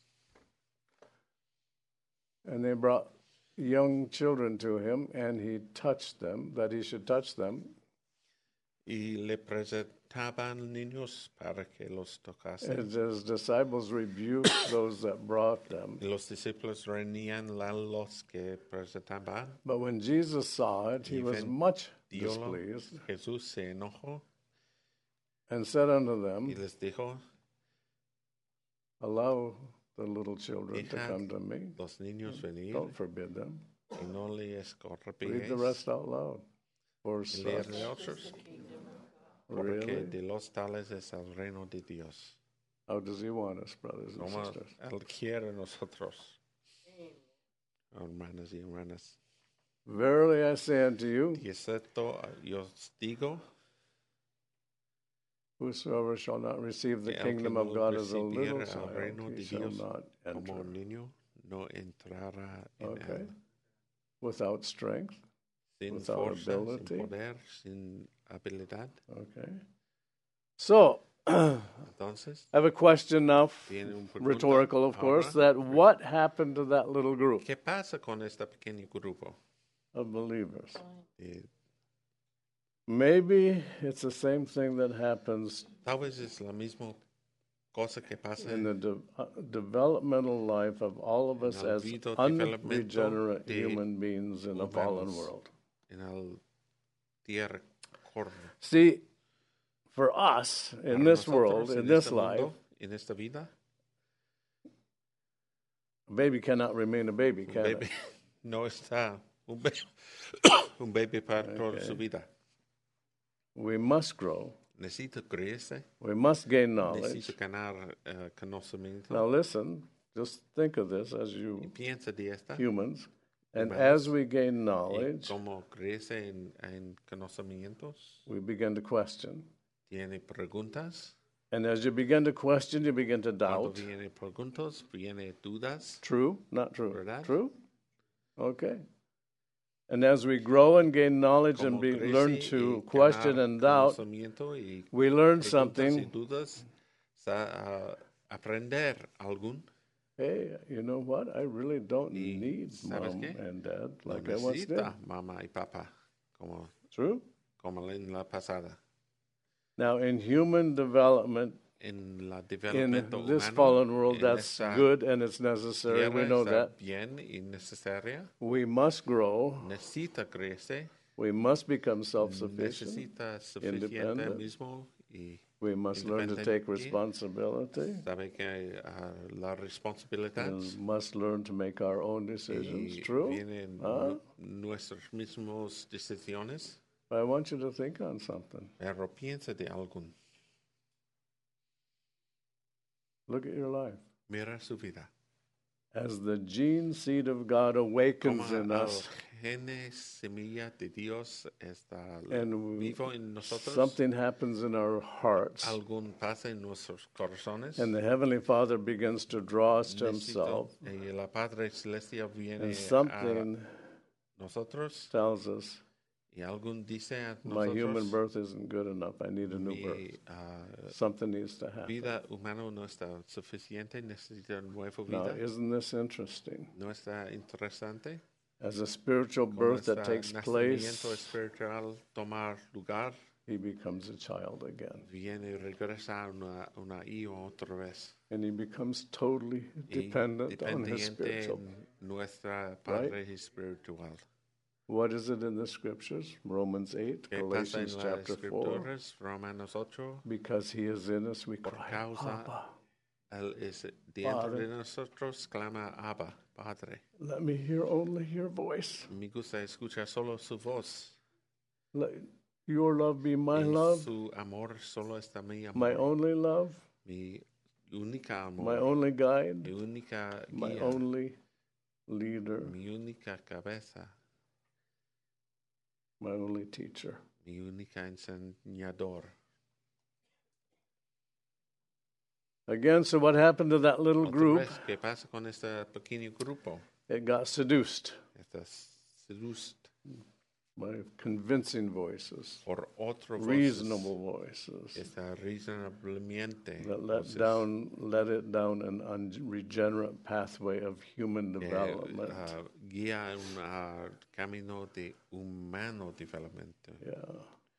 S2: and they brought young children to him, and he touched them, that he should touch them.
S3: y le presentaban niños para que los tocase.
S2: And his disciples rebuked those that brought them.
S3: Y los discípulos reñían a los que presentaban.
S2: But when Jesus saw it, he was
S3: Even
S2: much
S3: Diolo,
S2: displeased,
S3: Jesús se enojó
S2: and said unto
S3: y
S2: them,
S3: les dijo,
S2: allow the little children to
S3: Dejad
S2: come to me.
S3: los niños venir
S2: Don't forbid them.
S3: y no les
S2: Read the
S3: correpidéis
S2: rest out loud. For
S3: y
S2: such,
S3: leerle otros, porque
S2: really?
S3: de los tales es el reino de Dios.
S2: How does he want us, brothers and
S3: Como
S2: sisters?
S3: Él quiere nosotros, hermanas y hermanas.
S2: Verily I say unto you,
S3: Y excepto yo os digo,
S2: whosoever shall not receive the
S3: que el que
S2: kingdom
S3: no
S2: of God as a
S3: recibiere
S2: little
S3: el
S2: child,
S3: reino
S2: he
S3: de
S2: shall
S3: Dios
S2: not
S3: como
S2: enter.
S3: niño, no entrará en
S2: Okay.
S3: él.
S2: Without strength.
S3: Sin
S2: Without
S3: fuerza,
S2: ability.
S3: sin poder, sin habilidad.
S2: Okay. So,
S3: Entonces,
S2: I have a question now,
S3: tiene un pregunta
S2: rhetorical, of course,
S3: ahora.
S2: that what happened to that little group
S3: ¿Qué pasa con este pequeño grupo?
S2: of believers?
S3: Eh,
S2: Maybe it's the same thing that happens
S3: Tal vez es la misma cosa que pasa
S2: in the developmental life of all of us
S3: En el
S2: as
S3: vida
S2: unregenerate
S3: de
S2: human beings in a fallen
S3: humanos.
S2: world.
S3: en el tierra corta.
S2: See, for us, in
S3: Para
S2: this
S3: nosotros,
S2: world, in
S3: en
S2: this
S3: este
S2: life,
S3: mundo, en esta vida,
S2: a baby cannot remain a baby,
S3: un
S2: can
S3: bebé
S2: it?
S3: no está un bebé para toda su vida.
S2: We must grow.
S3: Necesita crecerse,
S2: We must gain knowledge.
S3: necesita ganar conocimiento.
S2: Now listen, just think of this as
S3: Y
S2: you
S3: piensa de esta.
S2: humans. And
S3: Humanos.
S2: as we gain
S3: Y
S2: knowledge,
S3: como crece en conocimientos,
S2: we begin to question.
S3: tiene preguntas.
S2: And as you begin to question, you begin to
S3: Cuando
S2: doubt.
S3: viene preguntas, viene dudas.
S2: True? Not true?
S3: ¿Verdad?
S2: True? Okay. And as we grow and gain knowledge and
S3: Como crece
S2: learn
S3: y
S2: to
S3: ganar
S2: question and doubt,
S3: conocimiento y
S2: we learn
S3: preguntas y
S2: something.
S3: dudas, aprender algún.
S2: Hey, you know what? I really don't
S3: Y,
S2: need
S3: ¿sabes
S2: mom
S3: qué?
S2: and dad
S3: No
S2: like I once did.
S3: necesita mamá y papá como
S2: True?
S3: en la pasada.
S2: Now, in human development,
S3: En la
S2: in
S3: development
S2: this
S3: humano,
S2: fallen world,
S3: en
S2: that's
S3: esta
S2: good and it's necessary. We
S3: tierra
S2: know
S3: está
S2: that.
S3: bien y necesaria.
S2: We must grow.
S3: Necesita crecer.
S2: We must become self-sufficient.
S3: Necesita suficiente
S2: independent.
S3: mismo y
S2: We must learn to take
S3: Independiente.
S2: responsibility
S3: sabe que la responsabilidad
S2: and must learn to make our own decisions.
S3: y
S2: True?
S3: vienen
S2: Huh?
S3: nuestras mismas decisiones,
S2: I want you to think on something.
S3: pero piensa de algún.
S2: Look at your life.
S3: Mira su vida.
S2: As the gene seed of God awakens
S3: Como
S2: in
S3: el
S2: us,
S3: gene semilla de Dios está
S2: and
S3: vivo en nosotros,
S2: something happens in our hearts,
S3: algún pasa en nuestros corazones.
S2: and the Heavenly Father begins to draw us to
S3: Necesito-
S2: Himself,
S3: y la Padre Celestial viene
S2: and something
S3: a nosotros
S2: tells us,
S3: y algún dice a
S2: my human
S3: nosotros
S2: birth isn't good enough. I need a new birth.
S3: mi
S2: Something needs to happen.
S3: vida humana no está suficiente, necesita nueva
S2: Now,
S3: vida.
S2: isn't this interesting?
S3: No está interesante.
S2: As a spiritual
S3: Como
S2: birth that
S3: este
S2: takes
S3: nacimiento
S2: place,
S3: espiritual tomar lugar,
S2: he becomes a child again.
S3: viene y regresa una hijo otra vez.
S2: And he becomes totally
S3: Y
S2: dependent on his
S3: dependiente
S2: spiritual.
S3: en nuestra Padre espiritual.
S2: What is it in the scriptures? Romans 8,
S3: ¿Qué pasa en
S2: Galatians
S3: las
S2: chapter 4.
S3: escrituras? Romanos 8.
S2: Because he is in us, we
S3: Por
S2: cry,
S3: causa
S2: Abba.
S3: Él es dentro
S2: Father.
S3: de nosotros, clama Abba. Padre.
S2: Let me hear only your voice.
S3: Me gusta escuchar solo su voz.
S2: Let your love be my
S3: Y
S2: love,
S3: su amor solo está mi amor.
S2: my only love,
S3: Mi única amor.
S2: my only
S3: Mi
S2: guide,
S3: única
S2: my
S3: guía.
S2: only leader,
S3: Mi única cabeza.
S2: my only teacher.
S3: Mi única enseñador.
S2: Again, so what happened to that little
S3: Otra
S2: group?
S3: vez, ¿qué pasa con este pequeño grupo?
S2: It got seduced
S3: Está seducido
S2: by convincing voices,
S3: por otro voces.
S2: reasonable voices
S3: Está reasonablemente
S2: that
S3: voces
S2: let it down an unregenerate pathway of human
S3: que,
S2: development.
S3: guía un camino de humano development.
S2: Yeah.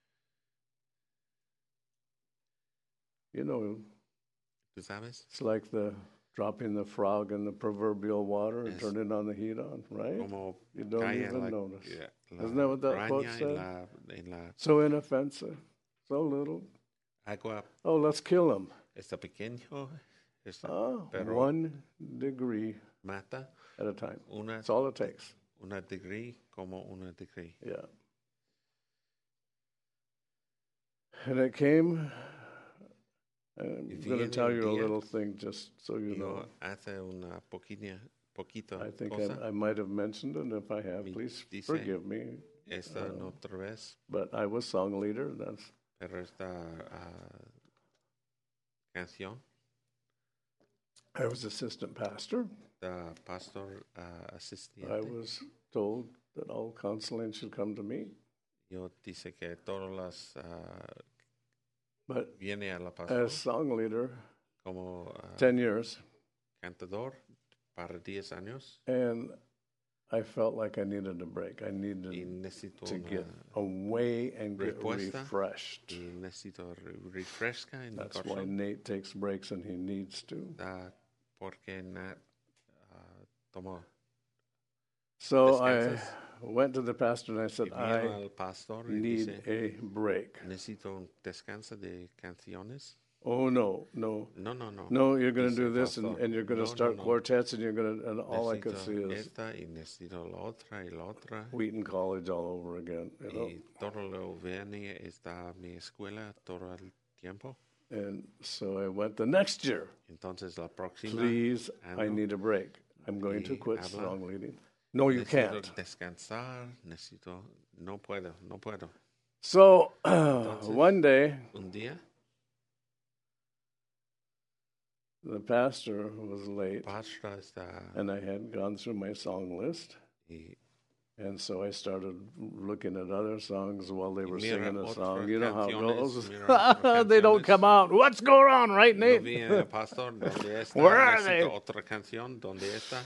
S2: You know,
S3: ¿Tú sabes?
S2: it's like the dropping the frog in the proverbial water and
S3: Es
S2: turning on the heat on, right?
S3: Como
S2: You don't
S3: cae
S2: even
S3: la,
S2: notice.
S3: la
S2: Isn't that what that quote
S3: raña
S2: said?
S3: en la
S2: So inoffensive, so little.
S3: agua.
S2: Oh, let's kill him.
S3: Está pequeño, está,
S2: Oh,
S3: pero
S2: 1 degree
S3: mata
S2: at a time.
S3: una
S2: That's all it takes.
S3: degree como una degree.
S2: Yeah. And it came, I'm
S3: Y
S2: going to
S3: viene
S2: tell
S3: un
S2: you a
S3: día,
S2: little thing just so you know.
S3: Yo hace una poquito
S2: I think
S3: cosa.
S2: I might have mentioned it. If I have,
S3: Me
S2: please
S3: dice,
S2: forgive me.
S3: Esta no otra vez,
S2: But I was song leader. That's
S3: pero esta canción,
S2: I was assistant pastor.
S3: the pastor asistente,
S2: I was told that all counseling should come to me.
S3: yo dice que todas las
S2: But
S3: viene a la pastor
S2: as song leader,
S3: como
S2: 10 years,
S3: cantador para 10 años
S2: and I felt like I needed a break. I
S3: y
S2: needed
S3: necesito
S2: to
S3: una
S2: get away and get
S3: respuesta
S2: refreshed.
S3: y necesito refresca en mi
S2: That's why
S3: corazón.
S2: Nate takes breaks and he needs to.
S3: Porque Nat tomó.
S2: So I
S3: Descansas.
S2: went to the pastor and I
S3: Y
S2: said,
S3: vino
S2: I
S3: al pastor y
S2: need
S3: dice,
S2: a break.
S3: necesito un descanso de canciones.
S2: Oh, no.
S3: No.
S2: No, you're going to
S3: Dice
S2: do this
S3: pastor,
S2: and you're going to
S3: no,
S2: start
S3: no.
S2: quartets and you're going to, and all I could see
S3: Necesito
S2: is
S3: esta y necesito la otra y la otra.
S2: Wheaton College all over again, you know.
S3: Y todo lo viene está mi escuela todo el tiempo.
S2: And so I went the next year.
S3: Entonces la próxima
S2: Please, I
S3: año,
S2: need a break. I'm going to
S3: Y
S2: quit
S3: habla.
S2: song leading. No, you
S3: necesito
S2: can't.
S3: descansar, no puedo.
S2: So
S3: Entonces,
S2: one day,
S3: un día,
S2: the pastor was late,
S3: pastor está
S2: and I had gone through my song list.
S3: y
S2: And so I started looking at other songs while they were
S3: mira
S2: singing a
S3: otras
S2: song. You know how it
S3: canciones,
S2: goes.
S3: mira otras
S2: They don't
S3: canciones.
S2: come out. What's going on, right,
S3: No
S2: Nate?
S3: viene el pastor, ¿dónde está?
S2: Where are
S3: Necesito
S2: they?
S3: otra canción, ¿dónde está?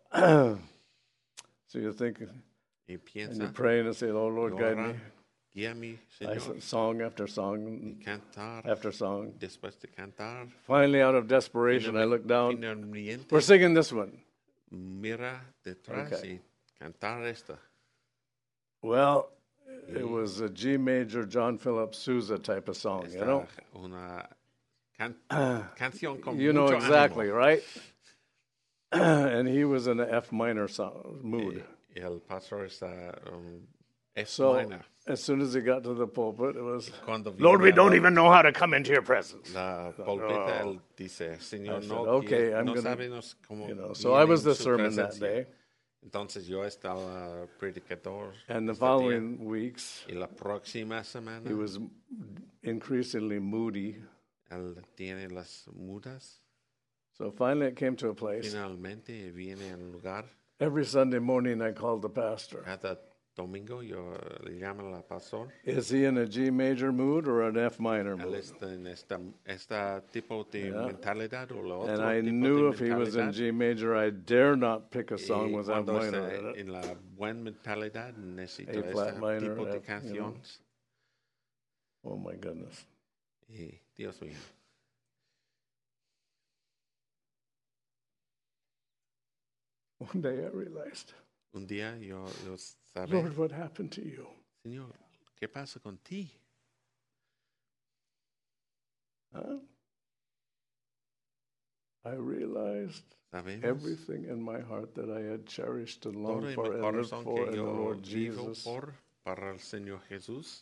S2: So you think,
S3: Y
S2: and you're
S3: piensa,
S2: praying and say, "Oh Lord, guide me."
S3: guíame,
S2: I
S3: Señor,
S2: said, song after
S3: y
S2: song
S3: cantar,
S2: after song.
S3: después de cantar,
S2: Finally, out of desperation, I looked down.
S3: finalmente,
S2: We're singing this one.
S3: mira detrás
S2: Okay.
S3: y cantar esta.
S2: Well, it was a G major John Philip Sousa type of song, you know.
S3: Una canción con
S2: You know
S3: mucho
S2: exactly,
S3: ánimo.
S2: right? And he was in an F minor mood.
S3: Y el pastor está F
S2: So
S3: minor.
S2: as soon as he got to the pulpit, it was,
S3: Cuando
S2: Lord, we
S3: viene
S2: don't
S3: a
S2: even know how to come into your presence.
S3: la púlpita, él dice,
S2: I
S3: Señor,
S2: said,
S3: no,
S2: okay, I'm
S3: no
S2: gonna-
S3: sabemos cómo
S2: You know, so I was
S3: viene
S2: the
S3: su
S2: sermon that
S3: presencia.
S2: day.
S3: Entonces yo estaba predicador.
S2: And the
S3: este día.
S2: following weeks,
S3: Y la próxima semana,
S2: he was increasingly moody.
S3: él tiene las mudas.
S2: So finally it came to a place.
S3: Finalmente viene al lugar.
S2: Every Sunday morning I called the pastor.
S3: Cada domingo yo le llamo al pastor.
S2: Is he in a G major mood or an F minor
S3: Él
S2: mood?
S3: está en esta tipo de
S2: Yeah.
S3: mentalidad o la
S2: And
S3: otra
S2: I
S3: tipo
S2: knew
S3: de
S2: if he was in
S3: mentalidad.
S2: G major, I dare not pick a
S3: Y
S2: song with F
S3: cuando
S2: minor
S3: está
S2: in it.
S3: en la buena mentalidad necesito
S2: A flat
S3: este
S2: minor,
S3: tipo de
S2: F, you know.
S3: canciones.
S2: Oh my goodness.
S3: Y Dios mío.
S2: One day I realized,
S3: Un día yo sabía,
S2: Lord, what happened to you?
S3: Señor, ¿qué pasa con ti?
S2: Huh? I realized
S3: Sabemos
S2: everything in my heart that I had cherished and
S3: todo
S2: longed
S3: en
S2: for
S3: mi
S2: and lived
S3: corazón
S2: for
S3: que
S2: in the
S3: yo
S2: Lord
S3: vivo
S2: Jesus.
S3: para el Señor Jesús.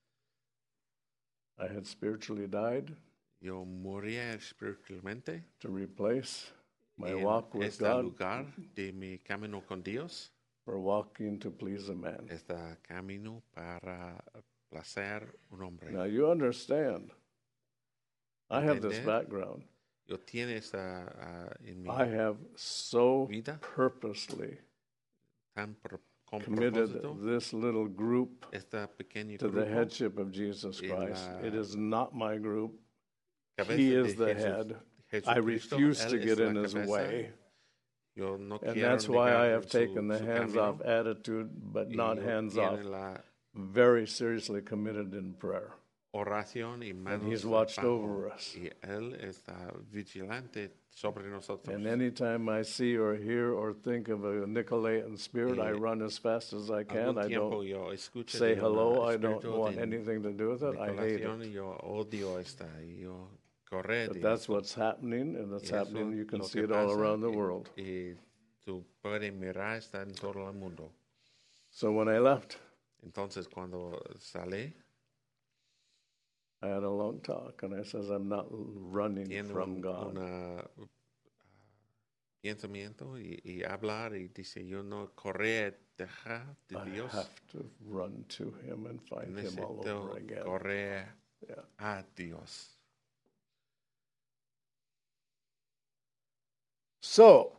S2: I had spiritually died
S3: Yo moría espiritualmente
S2: to replace my
S3: en
S2: walk with
S3: este
S2: God
S3: lugar de mi camino con Dios,
S2: for walking to please a man.
S3: este camino para placer un hombre.
S2: Now you understand, I have this
S3: Entender.
S2: background.
S3: Yo tiene esta en mi
S2: I have so
S3: vida
S2: purposely
S3: tan con
S2: committed
S3: propósito
S2: this little group
S3: esta pequeña
S2: to the
S3: grupo,
S2: headship of Jesus
S3: en
S2: Christ.
S3: la
S2: It is not my group.
S3: cabeza
S2: He
S3: de
S2: is the
S3: Jesús-
S2: head. I
S3: Jesucristo.
S2: refuse
S3: Él
S2: to
S3: es
S2: get
S3: la
S2: in his
S3: cabeza.
S2: way.
S3: Yo no
S2: And
S3: quiero
S2: that's why I
S3: negar
S2: have
S3: su-
S2: taken the
S3: su
S2: hands-off
S3: camino,
S2: attitude, but
S3: y
S2: not
S3: yo
S2: hands-off.
S3: tiene la
S2: Very seriously committed in prayer.
S3: oración y manos
S2: he's watched
S3: abajo,
S2: over us.
S3: y él está vigilante sobre nosotros.
S2: And anytime I see or hear or think of a Nicolaitan spirit, I run as fast as I can.
S3: Algún
S2: I
S3: tiempo
S2: don't
S3: yo escucho
S2: say
S3: de
S2: hello.
S3: un
S2: I don't
S3: espíritu
S2: want
S3: de
S2: anything to do with it. I hate
S3: Nicolación,
S2: it.
S3: yo odio esta y yo correr
S2: But
S3: de
S2: that's
S3: esto.
S2: what's happening, and it's
S3: Y eso
S2: happening. You can
S3: lo
S2: see
S3: que
S2: it all
S3: pasa,
S2: around the world.
S3: y tú puedes mirar, está en todo el mundo.
S2: So when I left,
S3: Entonces cuando salí,
S2: I had a long talk, and I says, I'm not running
S3: tiene
S2: from God.
S3: pensamiento y hablar y dice, yo no correr, dejar de
S2: I
S3: Dios.
S2: have to run to Him and find Him all
S3: Necesito
S2: over again.
S3: correr
S2: Yeah.
S3: a Dios.
S2: So,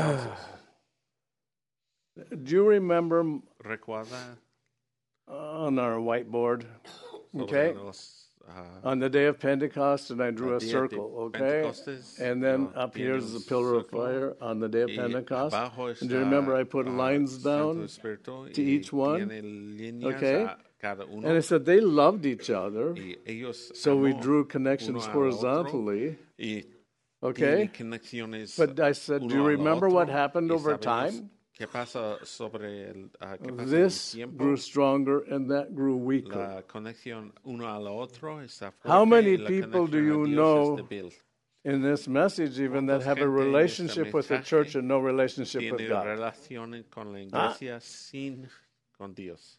S2: do you remember
S3: Recuerda
S2: on our whiteboard,
S3: sobre
S2: okay,
S3: los,
S2: on the day of Pentecost, and I drew a
S3: día de
S2: circle, okay?
S3: Pentecostes,
S2: And then
S3: yo
S2: up
S3: tiene
S2: here's
S3: un
S2: the pillar of
S3: círculo,
S2: fire on the day of
S3: y
S2: Pentecost.
S3: abajo
S2: And do you remember I
S3: está,
S2: put lines
S3: Santo
S2: down?
S3: Espíritu,
S2: to
S3: y
S2: each one,
S3: tiene líneas
S2: okay?
S3: a cada uno,
S2: And I said they loved each other,
S3: y ellos
S2: so we
S3: amó
S2: drew connections
S3: uno al otro,
S2: horizontally,
S3: y
S2: okay?
S3: tiene conexiones
S2: But I said, do
S3: uno
S2: you
S3: al
S2: remember
S3: otro,
S2: what happened
S3: y
S2: over
S3: sabemos
S2: time?
S3: qué pasa sobre el, qué pasa en el
S2: This
S3: tiempo.
S2: grew stronger and that grew weaker.
S3: La conexión uno al otro está fuerte.
S2: How many
S3: y la
S2: people do
S3: conexión a
S2: you
S3: Dios
S2: know
S3: es débil.
S2: in this message even that
S3: ¿Cuántos
S2: have a
S3: gente en este
S2: relationship with the
S3: mensaje
S2: church and no relationship
S3: Tiene
S2: with God?
S3: relación con la iglesia sin con Dios.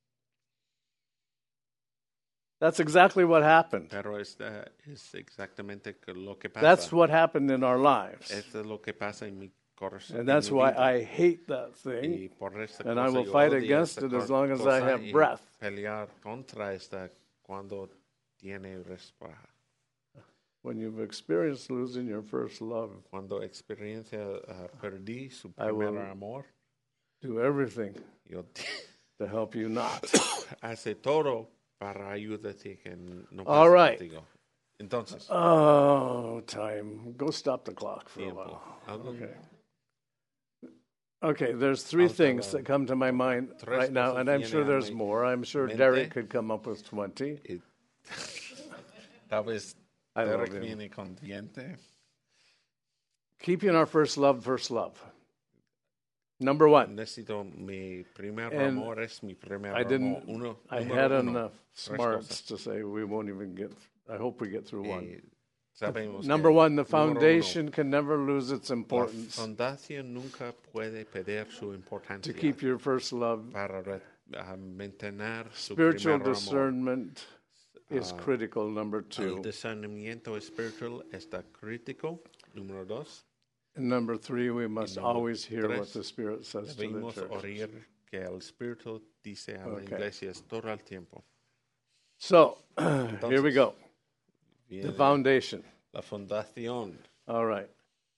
S2: That's exactly what happened.
S3: Pero es exactamente lo que pasa.
S2: That's what happened in our lives.
S3: Esto es lo que pasa en mi corazón.
S2: And that's why I hate that thing.
S3: Y por esta
S2: and I
S3: cosa
S2: will
S3: yo
S2: fight
S3: odio
S2: against
S3: esta
S2: it as long as
S3: cosa
S2: I have
S3: y
S2: breath.
S3: Pelear contra esta cuando tiene respirar.
S2: When you've experienced losing your first love,
S3: Cuando experiencia perdí su
S2: I will
S3: primer amor,
S2: do everything
S3: yo
S2: to help you not.
S3: hace todo para ayudarte que no pase
S2: All right.
S3: contigo. Entonces,
S2: Oh, time. Go stop the clock for a
S3: tiempo.
S2: while.
S3: Algún-
S2: Okay. Okay, there's three things that come to my mind
S3: Tres
S2: right now,
S3: cosas
S2: and I'm
S3: vienen
S2: sure
S3: a
S2: there's
S3: mi
S2: more. I'm sure
S3: mente.
S2: Derek could come up with 20.
S3: y- Tal vez
S2: I love
S3: Derek
S2: him.
S3: viene con diente.
S2: Keeping our first love. Number one,
S3: Necesito mi primer
S2: And
S3: amor es mi primer
S2: I
S3: amor.
S2: didn't.
S3: Uno,
S2: I
S3: número
S2: had
S3: uno.
S2: enough
S3: Tres
S2: smarts
S3: cosas.
S2: to say we won't even get. I hope we get through one.
S3: Y sabemos
S2: Number
S3: que,
S2: one, the
S3: número
S2: foundation can never lose its
S3: uno, la
S2: importance.
S3: fundación nunca puede perder su importancia
S2: To keep your first love,
S3: para mantener su
S2: spiritual
S3: primer amor.
S2: discernment is critical. Number
S3: El
S2: two,
S3: discernimiento espiritual está crítico. Número dos,
S2: and number three, we must
S3: number
S2: always hear what
S3: tres,
S2: the Spirit says to the
S3: debemos
S2: church.
S3: oír que el Espíritu dice a la
S2: Okay.
S3: iglesia todo el tiempo.
S2: So here we go. The
S3: Viene
S2: foundation.
S3: la fundación
S2: All right.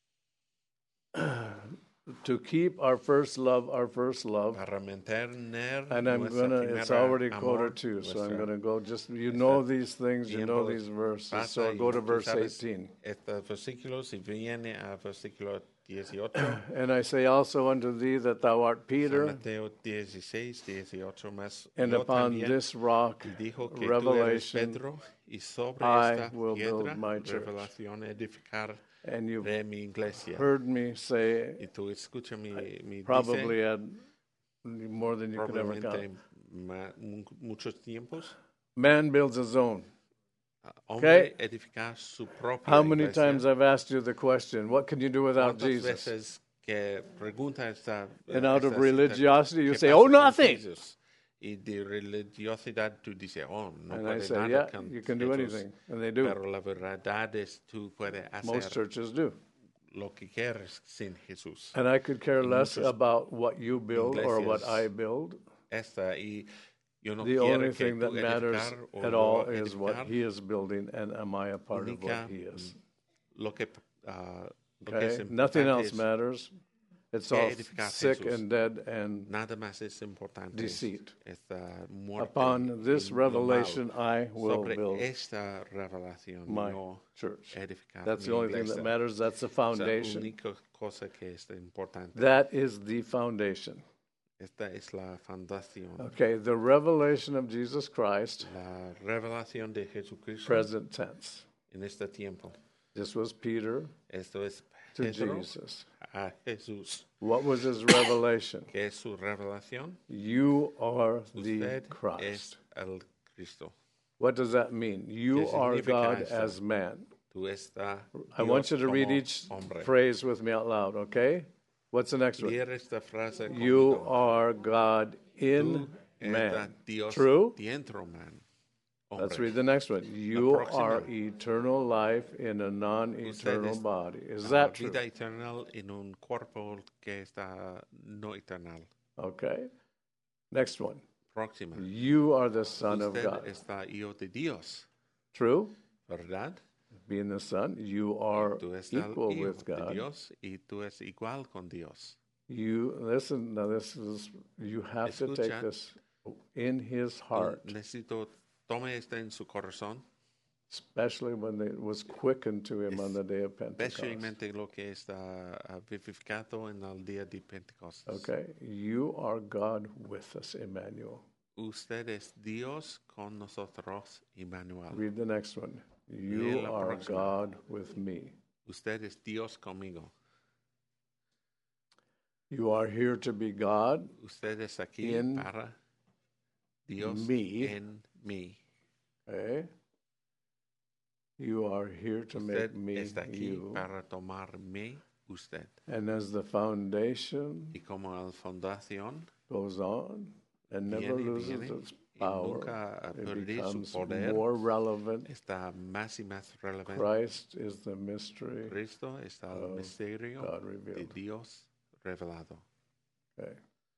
S2: To keep our first love,
S3: para mantener
S2: and I'm
S3: nuestra
S2: gonna. It's
S3: primera
S2: already
S3: amor,
S2: quarter two, so I'm
S3: nuestra
S2: gonna go. Just you know these things, you know
S3: tiempo
S2: these verses.
S3: pasa
S2: So
S3: y
S2: go to
S3: tú
S2: verse
S3: sabes
S2: 18.
S3: Este versículo, si viene a versículo 18,
S2: And I say also unto thee that thou art
S3: San
S2: Peter,
S3: Mateo 16, 18 más.
S2: and
S3: Yo
S2: upon
S3: también
S2: this rock,
S3: dijo que tú eres
S2: Revelation,
S3: Pedro, y sobre
S2: I
S3: esta
S2: will build
S3: piedra,
S2: my church.
S3: revelación, edificar
S2: and you've
S3: de mi iglesia.
S2: heard me say
S3: Y tú escucha mi
S2: probably at more than you could ever count.
S3: probablemente muchos tiempos.
S2: Man builds his own.
S3: Hombre edificar su propia
S2: How many
S3: iglesia.
S2: times I've asked you the question, what can you do without
S3: ¿Cuántas
S2: Jesus?
S3: veces que pregunta esta,
S2: And out of
S3: esta cita,
S2: religiosity, you
S3: ¿qué
S2: say,
S3: pasa
S2: oh,
S3: con
S2: nothing.
S3: Jesús? Y de religiosidad tú dices, oh, no
S2: And I
S3: puede
S2: say,
S3: nada
S2: yeah,
S3: con
S2: you can do
S3: Jesús.
S2: anything. And they do.
S3: Pero la verdad es tú puedes
S2: Most
S3: hacer
S2: churches do.
S3: lo que quieres sin Jesús.
S2: And I could care
S3: Y
S2: less
S3: muchos
S2: about what you build or what
S3: iglesias
S2: I build.
S3: Y yo no
S2: The
S3: quiero
S2: only
S3: que
S2: thing that
S3: tú
S2: matters
S3: edificar o
S2: at
S3: yo
S2: all is what
S3: edificar.
S2: he is building, and am I a part of what he is?
S3: Lo que es
S2: Okay? Nothing
S3: importante
S2: else
S3: es
S2: matters. It's
S3: que
S2: all
S3: edificar
S2: sick
S3: Jesús.
S2: and dead and
S3: Nada más es importante.
S2: deceit.
S3: Esta muerte
S2: upon this
S3: y lo mal.
S2: revelation I will
S3: Sobre
S2: build
S3: esta revelación
S2: my
S3: yo
S2: church.
S3: edificar
S2: That's the
S3: mi
S2: only thing that
S3: iglesia.
S2: matters. That's the
S3: Es la
S2: foundation.
S3: única cosa que es importante.
S2: That is the foundation.
S3: Esta es la fundación.
S2: Okay, the revelation of Jesus Christ,
S3: La revelación de Jesucristo
S2: present tense.
S3: en este tiempo.
S2: This was Peter
S3: Esto es
S2: to
S3: Pedro
S2: Jesus.
S3: a Jesús.
S2: What was his revelation?
S3: ¿Qué es su revelación?
S2: You are the
S3: Usted
S2: Christ.
S3: es el Cristo.
S2: What does that mean? You
S3: ¿Qué
S2: are
S3: significa
S2: God
S3: esto?
S2: as man.
S3: Tú estás
S2: I want
S3: Dios
S2: you to read
S3: como
S2: each
S3: hombre.
S2: phrase with me out loud, okay? What's the next one?
S3: Leer esta frase
S2: You
S3: conmigo.
S2: are God in
S3: Tú
S2: man.
S3: eres Dios
S2: True?
S3: dentro man.
S2: Let's
S3: Hombre.
S2: read the next one. You
S3: próxima.
S2: are eternal life in a non-eternal
S3: Ustedes,
S2: body. Is
S3: La
S2: that true?
S3: vida eterna en un cuerpo que está no eternal.
S2: Okay. Next one.
S3: Próxima.
S2: You are the Son of
S3: Usted
S2: God.
S3: está hijo de Dios,
S2: True?
S3: ¿verdad?
S2: Being the Son, you are
S3: Tú estás
S2: equal
S3: hijo
S2: with
S3: de
S2: God.
S3: Dios y tú es igual con Dios.
S2: You listen. Now this is you have to take
S3: Escucha.
S2: this in His heart,
S3: Necesito tome esto en su corazón,
S2: especially when it was quickened to Him on the day of Pentecost.
S3: especialmente lo que está vivificado en el día de Pentecostés.
S2: Okay, you are God with us, Emmanuel.
S3: Usted es Dios con nosotros, Emmanuel.
S2: Read the next one. You
S3: Lee la
S2: are
S3: próxima.
S2: God with me.
S3: Usted es Dios conmigo.
S2: You are here to be God
S3: Usted es aquí
S2: In
S3: para Dios
S2: me.
S3: en mí.
S2: Okay? You are here to
S3: Usted
S2: make me
S3: está aquí
S2: you.
S3: para tomarme usted.
S2: And as the foundation
S3: Y como la fundación
S2: goes on and never
S3: viene,
S2: loses
S3: viene,
S2: its
S3: y
S2: power,
S3: nunca
S2: it
S3: perder su
S2: becomes
S3: poder,
S2: more relevant.
S3: está más y más relevante.
S2: Christ is the mystery
S3: Cristo está el
S2: of
S3: misterio
S2: God
S3: de
S2: revealed.
S3: Dios revelado.
S2: Okay.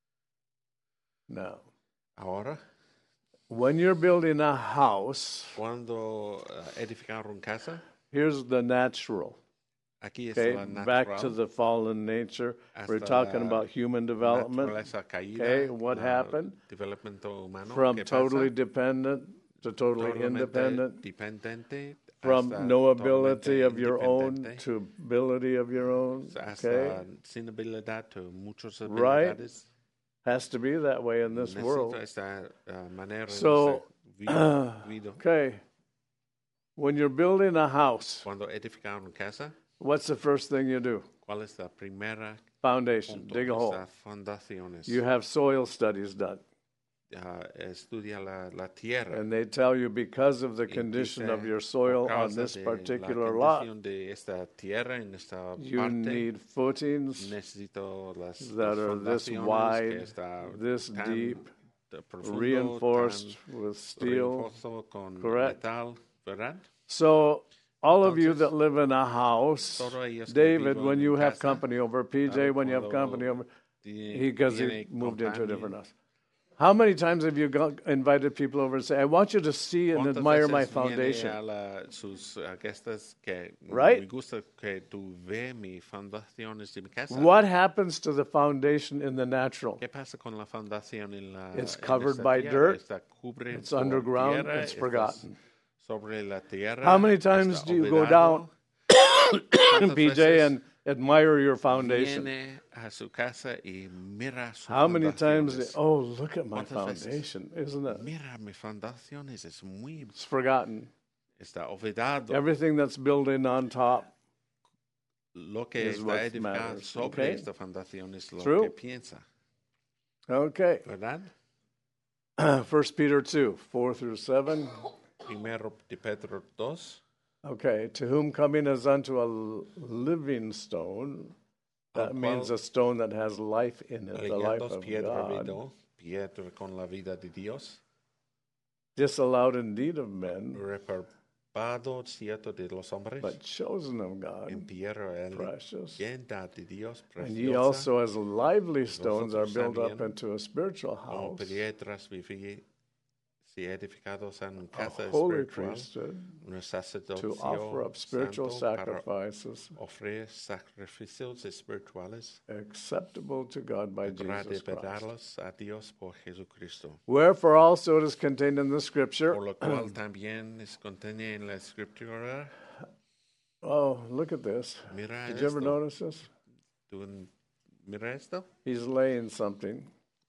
S2: Now,
S3: Ahora,
S2: when you're building a house,
S3: cuando edificaron casa,
S2: here's the natural.
S3: aquí es
S2: Okay,
S3: la natural.
S2: back to the fallen nature. We're
S3: Hasta
S2: talking
S3: la
S2: about human development.
S3: naturaleza caída,
S2: Okay, what happened?
S3: Developmento humano,
S2: From
S3: ¿qué
S2: totally
S3: pasa?
S2: dependent to totally
S3: Totalmente
S2: independent.
S3: dependiente,
S2: From
S3: hasta
S2: no ability
S3: totalmente
S2: of your own
S3: independiente,
S2: to ability of your own.
S3: hasta
S2: Okay,
S3: sin habilidad to muchas
S2: Right.
S3: habilidades.
S2: has to be that way in this
S3: Necesito
S2: world.
S3: esta manera
S2: So,
S3: de ser vivido.
S2: Okay, when you're building a house,
S3: Cuando edificaron casa,
S2: what's the first thing you do?
S3: ¿cuál es la primera
S2: Foundation.
S3: punto?
S2: Dig a hole.
S3: Estas fundaciones.
S2: You have soil studies done,
S3: Estudia la tierra.
S2: and they tell you because of the
S3: Y
S2: condition
S3: dice,
S2: of your
S3: por
S2: soil on
S3: causa
S2: this
S3: de
S2: particular
S3: la
S2: lot,
S3: condición de esta tierra en esta
S2: you
S3: parte,
S2: need footings
S3: necesito las
S2: that are this
S3: fundaciones que
S2: wide,
S3: está
S2: this
S3: tan
S2: deep,
S3: profundo,
S2: reinforced
S3: tan
S2: with steel.
S3: reinforcado con
S2: correct?
S3: metal, ¿verdad?
S2: So, all of you
S3: Entonces,
S2: that live in a house,
S3: todos ellos que
S2: David,
S3: viven
S2: when
S3: en
S2: you have
S3: casa,
S2: company over, PJ, when you have company over, because he
S3: tiene
S2: moved into a different
S3: compañía.
S2: house. How many times have you invited people over and say, I want you to see and
S3: ¿Cuántas
S2: admire my
S3: veces viene
S2: foundation?
S3: a sus gestas que
S2: Right?
S3: me gusta que tú ve mis fundaciones de mi casa?
S2: What happens to the foundation in the natural?
S3: ¿Qué pasa con la fundación en la
S2: It's
S3: en
S2: covered
S3: esta
S2: by
S3: tierra?
S2: dirt,
S3: Está cubre
S2: it's
S3: por
S2: underground,
S3: tierra,
S2: it's
S3: está
S2: forgotten.
S3: sobre la tierra.
S2: How many times
S3: está
S2: do you go
S3: olvidado. ¿Cuántas
S2: PJ,
S3: veces
S2: and admire your foundation?
S3: viene a su casa y mira sus
S2: How many times,
S3: fundaciones?
S2: oh, look at my
S3: ¿Cuántas veces?
S2: foundation, isn't it?
S3: Mira mis fundaciones, es muy...
S2: It's forgotten.
S3: Está olvidado.
S2: Everything that's building on top.
S3: Lo que
S2: is
S3: está
S2: what
S3: edificado
S2: matters,
S3: sobre
S2: okay?
S3: esta fundación es lo
S2: True.
S3: que piensa,
S2: Okay.
S3: ¿verdad?
S2: 1 Peter 2, 4 through 7.
S3: Primero de Pedro 2.
S2: Okay, to whom coming as unto a living stone, that means a stone that has life in it, the life
S3: Leyendos
S2: of
S3: piedra
S2: God,
S3: vivo, piedra con la vida de Dios,
S2: disallowed indeed of men,
S3: reprobado cierto de los hombres,
S2: but chosen of God,
S3: en piedra
S2: precious.
S3: leyenda de Dios
S2: And ye
S3: preciosa,
S2: also as lively stones are
S3: Vosotros
S2: built up
S3: también,
S2: into a spiritual
S3: como
S2: house,
S3: piedras viví, si edificados en
S2: a
S3: casa
S2: holy
S3: espiritual,
S2: priesthood,
S3: un
S2: to
S3: sacerdocio
S2: offer up spiritual
S3: santo para
S2: sacrifices
S3: ofrecer sacrificios espirituales,
S2: acceptable to God by Jesus Christ.
S3: agradables a Dios por Jesucristo.
S2: Wherefore also it is contained in the scripture.
S3: Por lo cual también es contiene en la escritura.
S2: Oh, look at this.
S3: Mira
S2: Did you ever
S3: esto.
S2: notice this?
S3: Mira esto.
S2: He's laying something.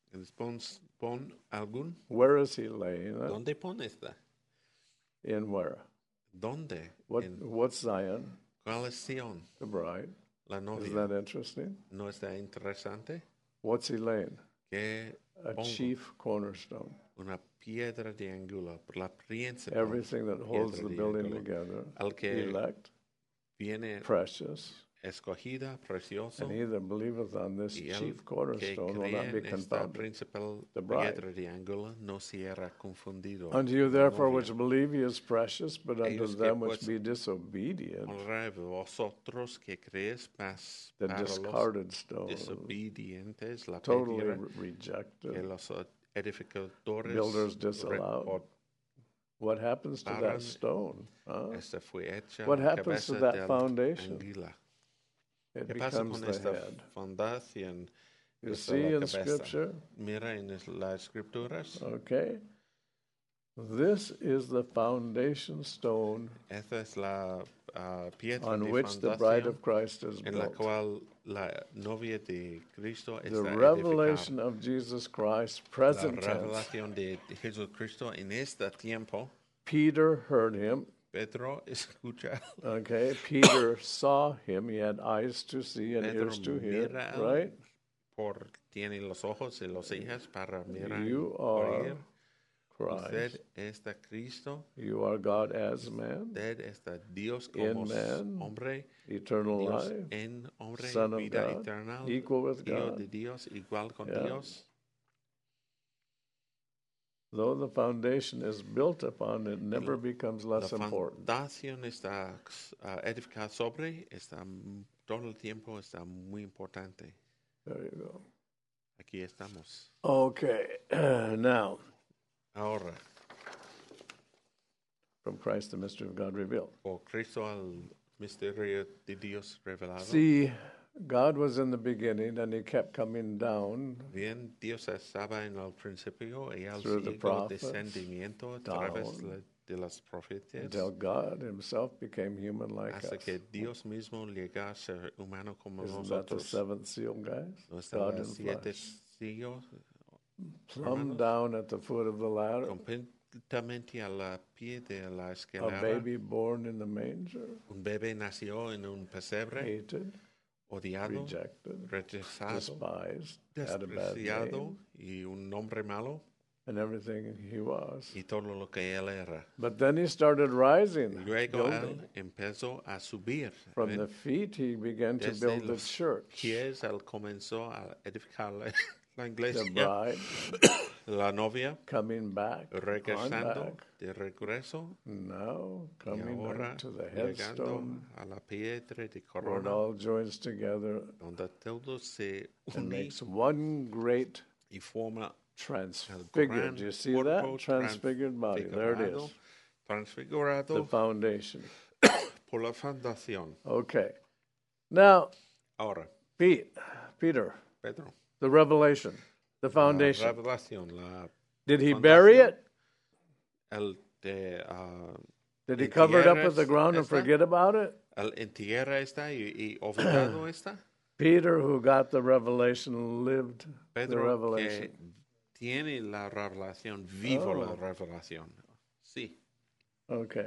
S3: Pon algún.
S2: Where is he laying it?
S3: ¿Dónde pone esta?
S2: In where?
S3: ¿Dónde?
S2: What's Zion?
S3: ¿Cuál es Sion?
S2: The bride.
S3: La novia.
S2: Isn't that interesting?
S3: ¿No está interesante?
S2: What's he laying?
S3: Que
S2: A
S3: pongo
S2: chief cornerstone.
S3: una piedra de ángulo, la principal
S2: Everything that holds the
S3: piedra de
S2: building
S3: ángulo.
S2: together.
S3: Al que
S2: Elect,
S3: viene
S2: precious.
S3: escogida, precioso,
S2: And he that believeth on this
S3: y el
S2: chief
S3: que
S2: cornerstone will
S3: cree
S2: not be
S3: en esta
S2: confounded.
S3: principal
S2: The bride.
S3: piedra de ángulo no será confundido.
S2: Unto you
S3: La
S2: therefore
S3: novia.
S2: which believe he is precious, but unto
S3: Ellos que
S2: them which
S3: pues
S2: be disobedient,
S3: honra vosotros que creéis, mas
S2: the
S3: para los
S2: discarded stone,
S3: desobedientes la
S2: totally
S3: piedra que
S2: rejected,
S3: los edificadores
S2: builders disallowed. What happens to that
S3: reportaron,
S2: stone? Huh?
S3: esta fue hecha
S2: What
S3: la
S2: happens to
S3: cabeza
S2: that
S3: del
S2: foundation?
S3: águila.
S2: It
S3: ¿Qué pasa
S2: becomes
S3: con
S2: the
S3: esta
S2: head.
S3: fundación?
S2: You
S3: Esta
S2: see
S3: la
S2: in
S3: cabeza.
S2: Scripture?
S3: Mira en las escrituras.
S2: Okay. This is the foundation stone
S3: Esta es la piedra
S2: on
S3: de
S2: which the bride
S3: fundación
S2: of Christ is
S3: en la
S2: built.
S3: cual la novia de Cristo
S2: The
S3: está
S2: revelation
S3: edificada.
S2: of Jesus Christ,
S3: La
S2: present tense.
S3: revelación de Jesucristo en este tiempo.
S2: Peter heard him.
S3: Pedro escucha.
S2: Okay. Peter saw him. He had eyes to see and
S3: Pedro
S2: ears to hear.
S3: mira,
S2: Right?
S3: tiene los ojos y los hijas para mirar
S2: You
S3: y
S2: are
S3: oír.
S2: Christ.
S3: Usted está Cristo.
S2: You are God as man,
S3: Usted está Dios
S2: in
S3: como
S2: man,
S3: hombre.
S2: eternal
S3: Dios
S2: life,
S3: en hombre,
S2: Son of
S3: vida
S2: God,
S3: eterna,
S2: equal with
S3: Hijo
S2: God.
S3: de Dios, igual con
S2: Yeah.
S3: Dios.
S2: Though the foundation is built upon, it never becomes less
S3: La
S2: important.
S3: fundación está edificada sobre, todo el tiempo está muy importante.
S2: There you go.
S3: Aquí estamos.
S2: Okay. Now,
S3: Ahora,
S2: from Christ, the mystery of God revealed.
S3: por Cristo al misterio de Dios revelado.
S2: See, God was in the beginning, and he kept coming down
S3: Bien, Dios estaba en el principio y al
S2: Through the
S3: ciego
S2: prophets,
S3: descendimiento a través de las profetas.
S2: until God himself became human like
S3: Hasta
S2: us.
S3: que Dios mismo llegó a ser humano como
S2: Isn't that the
S3: nosotros.
S2: seventh seal, guys?
S3: ¿No está
S2: God in
S3: las siete
S2: flesh.
S3: sellos?
S2: Plumb down at the foot of the ladder,
S3: Completamente a la pie de la
S2: a
S3: escalera.
S2: baby born in the manger,
S3: Un bebé nació en un pesebre,
S2: hated,
S3: odiado,
S2: rejected,
S3: rechazado,
S2: despised, had a bad
S3: despreciado
S2: name,
S3: y un nombre malo
S2: and everything he was.
S3: y todo lo que él era.
S2: But then he started rising,
S3: Luego
S2: building.
S3: él empezó a subir.
S2: From
S3: ¿ven?
S2: the feet, he began to
S3: Desde
S2: build the
S3: los
S2: church,
S3: pies él comenzó a edificar la
S2: the
S3: iglesia,
S2: bride,
S3: la novia,
S2: coming back, on
S3: regresando
S2: back,
S3: de regreso
S2: now
S3: y
S2: coming
S3: ahora
S2: back to the
S3: llegando
S2: headstone,
S3: a la piedra de
S2: where it
S3: corona,
S2: all joins together
S3: donde todo se
S2: and
S3: une
S2: makes one great
S3: y forma el
S2: transfigured.
S3: gran
S2: Do you see
S3: cuerpo
S2: that? Transfigured body. There it is.
S3: transfigurado
S2: The foundation.
S3: por la fundación.
S2: Okay. Now,
S3: Ahora,
S2: Peter,
S3: Pedro,
S2: the revelation, the
S3: la
S2: foundation.
S3: revelación, la
S2: Did he
S3: fundación,
S2: bury it?
S3: el de
S2: Did he cover it up with the
S3: entierra
S2: ground and
S3: esta?
S2: forget about it?
S3: el entierra está y olvidado está.
S2: Peter, who got the revelation, lived the
S3: Pedro que
S2: revelation.
S3: tiene la revelación, vivo la
S2: Oh.
S3: revelación. Sí,
S2: Okay.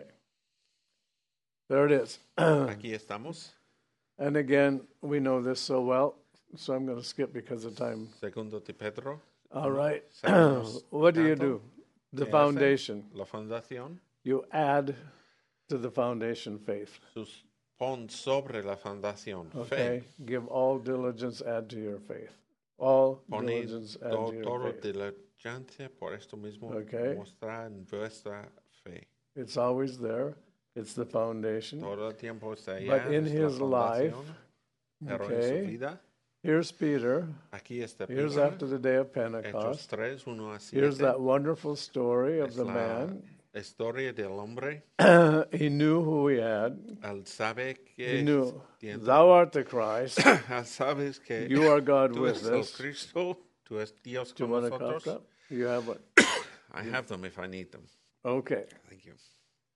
S2: There it is.
S3: aquí estamos.
S2: And again, we know this so well, so I'm going to skip because of time.
S3: Segundo de Pedro.
S2: All right.
S3: Sabemos
S2: What do you
S3: tanto
S2: do? The
S3: que hace
S2: foundation.
S3: La fundación.
S2: You add to the foundation faith.
S3: Pon sobre la fundación
S2: Okay?
S3: fe.
S2: Give all diligence, add to your faith. All
S3: Poned
S2: diligence, add to your
S3: todo
S2: faith.
S3: diligencia por esto mismo
S2: Okay.
S3: mostrar en vuestra fe.
S2: It's always there. It's the foundation.
S3: Todo el tiempo está allá.
S2: But in
S3: es la
S2: his life,
S3: fundación, pero en
S2: okay,
S3: su vida,
S2: here's Peter.
S3: aquí está
S2: Here's
S3: Pedro,
S2: after the day of
S3: Hechos
S2: Pentecost.
S3: 3, 1 a 7.
S2: Here's that wonderful story of
S3: Es
S2: the
S3: la
S2: man.
S3: historia del hombre.
S2: He knew who he had.
S3: Él sabe que
S2: He knew,
S3: tiene-
S2: thou art the Christ.
S3: Él sabes que
S2: You are God
S3: tú
S2: with
S3: eres el
S2: us.
S3: Cristo, tú eres Dios
S2: Do you
S3: con
S2: want a
S3: nosotros.
S2: cup? You have one.
S3: I have them if I need them.
S2: Okay.
S3: Thank you.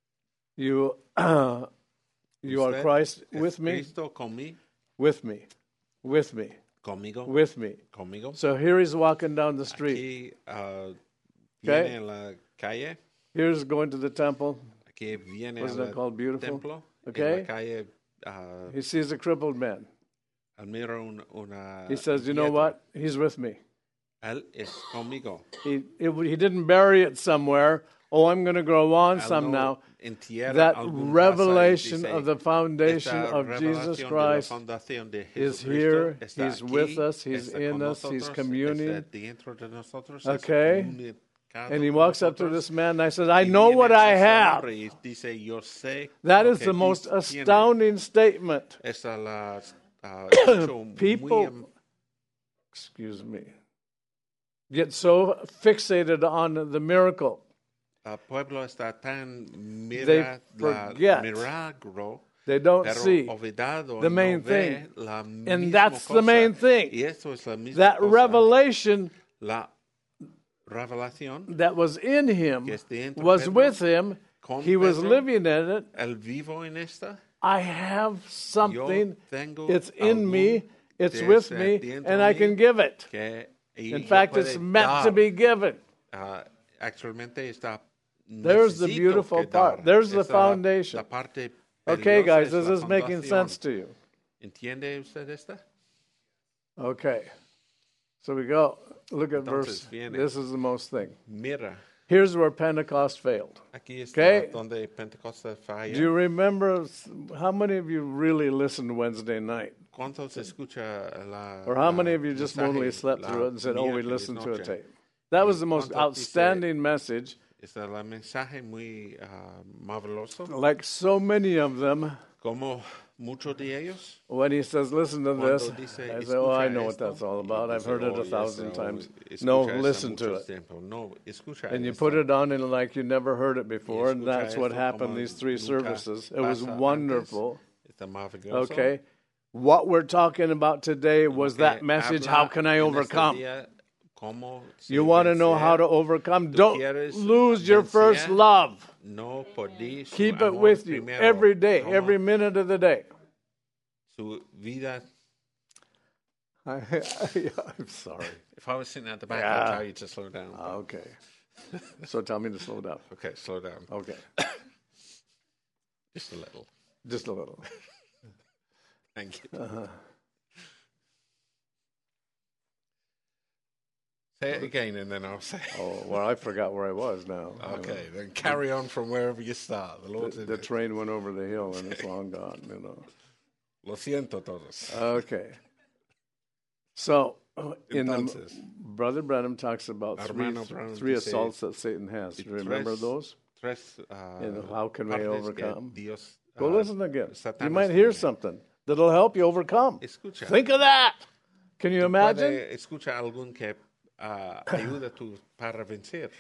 S2: You are
S3: Usted
S2: Christ
S3: es
S2: with me,
S3: Cristo con mí,
S2: with me, with me,
S3: conmigo,
S2: with me.
S3: conmigo.
S2: So here he's walking down the street.
S3: Aquí
S2: Okay.
S3: viene en la calle,
S2: Here's going to the temple.
S3: aquí viene
S2: Wasn't
S3: al
S2: that called beautiful?
S3: templo,
S2: Okay.
S3: en la calle,
S2: He sees a crippled man.
S3: él mira una
S2: He says, you know
S3: dieta.
S2: what? He's with me.
S3: Él es conmigo.
S2: He didn't bury it somewhere. Oh, I'm going to grow on
S3: Él
S2: some
S3: no
S2: now.
S3: entierra
S2: That
S3: algún
S2: revelation
S3: pasa y
S2: of the
S3: dice,
S2: foundation
S3: "Esta
S2: of Jesus
S3: revelación de la
S2: Christ
S3: fundación de
S2: is
S3: Jesucristo
S2: here.
S3: está
S2: He's
S3: aquí,
S2: with us. He's
S3: está
S2: in
S3: con
S2: us. He's
S3: nosotros,
S2: communing.
S3: está dentro de nosotros,
S2: Okay.
S3: está comunicado
S2: And he
S3: con
S2: walks up to
S3: nosotros.
S2: this man and I says, I
S3: Y
S2: know
S3: viene
S2: what I
S3: ese
S2: have.
S3: hombre y dice, yo sé
S2: That
S3: lo
S2: is
S3: que
S2: the most
S3: tiene.
S2: astounding statement.
S3: Esta la hecho muy
S2: People, excuse me, get so fixated on the miracle.
S3: el pueblo está tan
S2: They
S3: mira la
S2: forget.
S3: milagro,
S2: They don't
S3: pero
S2: see
S3: olvidado
S2: the
S3: y
S2: main
S3: no ve
S2: thing.
S3: la
S2: And
S3: misma
S2: that's the
S3: cosa.
S2: main thing.
S3: Y eso es la misma
S2: That
S3: cosa.
S2: revelation
S3: La revelación
S2: that was in him
S3: que es dentro
S2: was
S3: Pedro,
S2: with him.
S3: con
S2: He was
S3: Pedro,
S2: living in it.
S3: el vivo en esta.
S2: I have something.
S3: tengo
S2: It's in
S3: algún
S2: me. It's
S3: que
S2: with
S3: está
S2: me.
S3: dentro
S2: And I
S3: mí
S2: can give it.
S3: que
S2: In
S3: yo
S2: fact,
S3: puedo
S2: it's meant
S3: dar.
S2: to be given.
S3: Actualmente está.
S2: There's the
S3: necesito
S2: beautiful
S3: que
S2: part.
S3: dar.
S2: There's the
S3: Esa
S2: foundation.
S3: La parte
S2: Okay,
S3: peligrosa
S2: guys,
S3: es
S2: this
S3: la
S2: is making
S3: fundación.
S2: sense to you.
S3: ¿Entiende usted esta?
S2: Okay. So we go. Look at
S3: Entonces
S2: verse.
S3: viene.
S2: This is the most thing.
S3: Mira,
S2: Here's where Pentecost failed.
S3: aquí está
S2: Okay.
S3: donde Pentecostés falla.
S2: Do you remember how many of you really listened Wednesday night?
S3: ¿Cuántos escucha la
S2: Or how
S3: la
S2: many of you just
S3: mensaje
S2: only slept
S3: la
S2: through it and said, oh, we
S3: miércoles
S2: listened to a
S3: noche?
S2: tape? That was the most
S3: ¿Cuántos dice-
S2: outstanding message.
S3: Está el mensaje muy maravilloso.
S2: Like so many of them,
S3: Como muchos de ellos.
S2: when he says, listen to
S3: Cuando
S2: this,
S3: dice,
S2: I say, oh, I
S3: "Escucha
S2: know what
S3: esto",
S2: that's all
S3: y
S2: about. I've
S3: dice,
S2: heard it
S3: "Oh,
S2: a thousand
S3: yes,
S2: times.
S3: escucha
S2: No,
S3: esto
S2: listen to
S3: mucho
S2: it.
S3: tiempo. No, escucha
S2: And you
S3: esto.
S2: put it on and like you never heard it before, and
S3: escucha
S2: that's what
S3: esto
S2: happened
S3: como
S2: these three
S3: nunca
S2: services. It was
S3: pasa antes.
S2: wonderful.
S3: Está maravilloso.
S2: Okay. What we're talking about today was
S3: Porque
S2: that message,
S3: habla
S2: how can I
S3: en este
S2: overcome?
S3: día cómo
S2: You
S3: se
S2: want to know
S3: vencer.
S2: how to overcome?
S3: Tú
S2: Don't
S3: quieres
S2: lose your
S3: vencer.
S2: first love.
S3: No podí su
S2: Keep it
S3: amor
S2: with you
S3: primero.
S2: every day,
S3: Como
S2: every minute of the day.
S3: su vida.
S2: I'm sorry.
S3: If I was sitting at the back,
S2: Yeah.
S3: I'd tell you to slow down.
S2: Okay. So tell me to slow down.
S3: Okay, slow down.
S2: Okay.
S3: Just a little.
S2: Just a little.
S3: Thank you.
S2: Uh-huh.
S3: Say it again and then I'll say.
S2: Oh, well, I forgot where I was now.
S3: Okay, then carry on from wherever you start. The Lord's
S2: The,
S3: in
S2: the
S3: it.
S2: train went over the hill and it's long gone, you know.
S3: Lo siento todos.
S2: Okay. So, in the,
S3: Entonces,
S2: Brother Branham talks about
S3: Hermano Branham
S2: three
S3: dice,
S2: assaults that Satan has. Do you remember
S3: tres-
S2: those?
S3: tres
S2: And how can we
S3: partes que
S2: overcome?
S3: Dios,
S2: Go listen again.
S3: Satanás
S2: You might hear
S3: tiene.
S2: something that'll help you overcome.
S3: Escucha.
S2: Think of that. Can you imagine?
S3: Puede escucha algún que ayuda tú para vencer.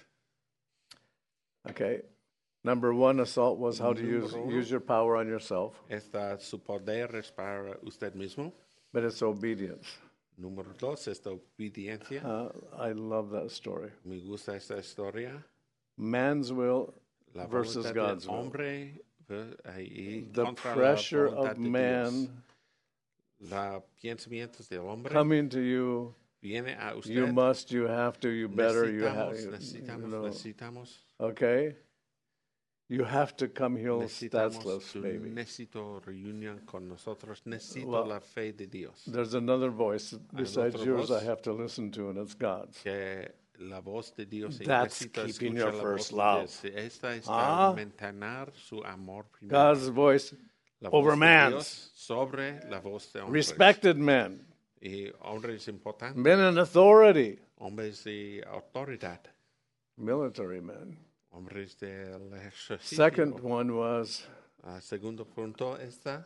S2: Okay. Number one assault was how to
S3: Número uno.
S2: use your power on yourself,
S3: Esta su poder es para usted mismo.
S2: but it's obedience.
S3: Número dos, esta obediencia.
S2: I love that story.
S3: Me gusta esta historia.
S2: Man's will
S3: La
S2: versus
S3: voluntad
S2: God's
S3: del
S2: will.
S3: hombre y
S2: The
S3: contra la
S2: pressure
S3: voluntad
S2: of
S3: de Dios.
S2: man
S3: Los pensamientos del hombre
S2: coming to you.
S3: viene a usted.
S2: You must, you have to, you better, you have.
S3: Necesitamos.
S2: Okay? You have to come here
S3: Necesitamos
S2: statsless,
S3: su
S2: baby.
S3: necesito reunión con nosotros. Necesito
S2: Well,
S3: la fe de Dios.
S2: There's another voice besides
S3: otro
S2: yours I
S3: voz.
S2: have to listen to, and it's God's.
S3: Que la voz de Dios.
S2: That's
S3: Necesita
S2: keeping
S3: escuchar
S2: your
S3: la
S2: first
S3: voz de
S2: love.
S3: Dios. Esta está
S2: Ah.
S3: mantener su amor primero.
S2: God's voice
S3: La
S2: over
S3: voz de
S2: man's.
S3: Dios sobre la voz de hombres.
S2: Respected men,
S3: Y hombres importantes.
S2: men in authority,
S3: Hombres de autoridad.
S2: military men.
S3: Hombres del ejército.
S2: Second one was
S3: Segundo punto está.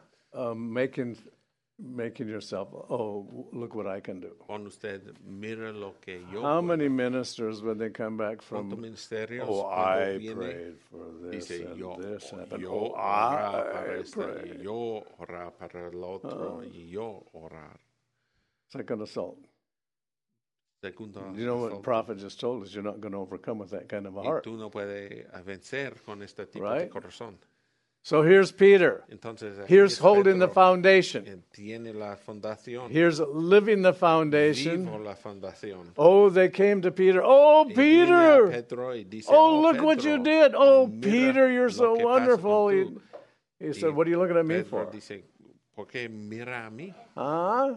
S2: making yourself, oh, look what I can do.
S3: Cuando usted mira lo que yo
S2: How
S3: puedo.
S2: many ministers, when they come back
S3: ¿Cuántos
S2: from,
S3: ministerios
S2: oh,
S3: cuando
S2: I
S3: viene,
S2: prayed for this
S3: dice
S2: and
S3: yo,
S2: this happened.
S3: yo
S2: Oh,
S3: orar para
S2: I
S3: esta,
S2: prayed.
S3: y yo orar para el otro, y yo orar.
S2: Second assault.
S3: Segundo,
S2: You know what the
S3: asalto.
S2: prophet just told us? You're not going to overcome with that kind of a
S3: Y
S2: heart.
S3: tú no puedes vencer con este tipo
S2: Right?
S3: de corazón.
S2: So here's Peter.
S3: Entonces, aquí
S2: Here's
S3: es
S2: holding the
S3: Pedro,
S2: foundation.
S3: tiene la fundación.
S2: Here's living the foundation.
S3: Vivo la fundación.
S2: Oh, they came to Peter. Oh,
S3: Y viene a
S2: Peter.
S3: Pedro y dice,
S2: Oh, look what you
S3: Pedro,
S2: did. Oh,
S3: mira
S2: Peter, you're
S3: lo
S2: so
S3: que pasa
S2: wonderful.
S3: con
S2: He,
S3: tú.
S2: he said, what are you looking at me
S3: Pedro
S2: for?
S3: dice, ¿por qué mira a mí?
S2: Huh?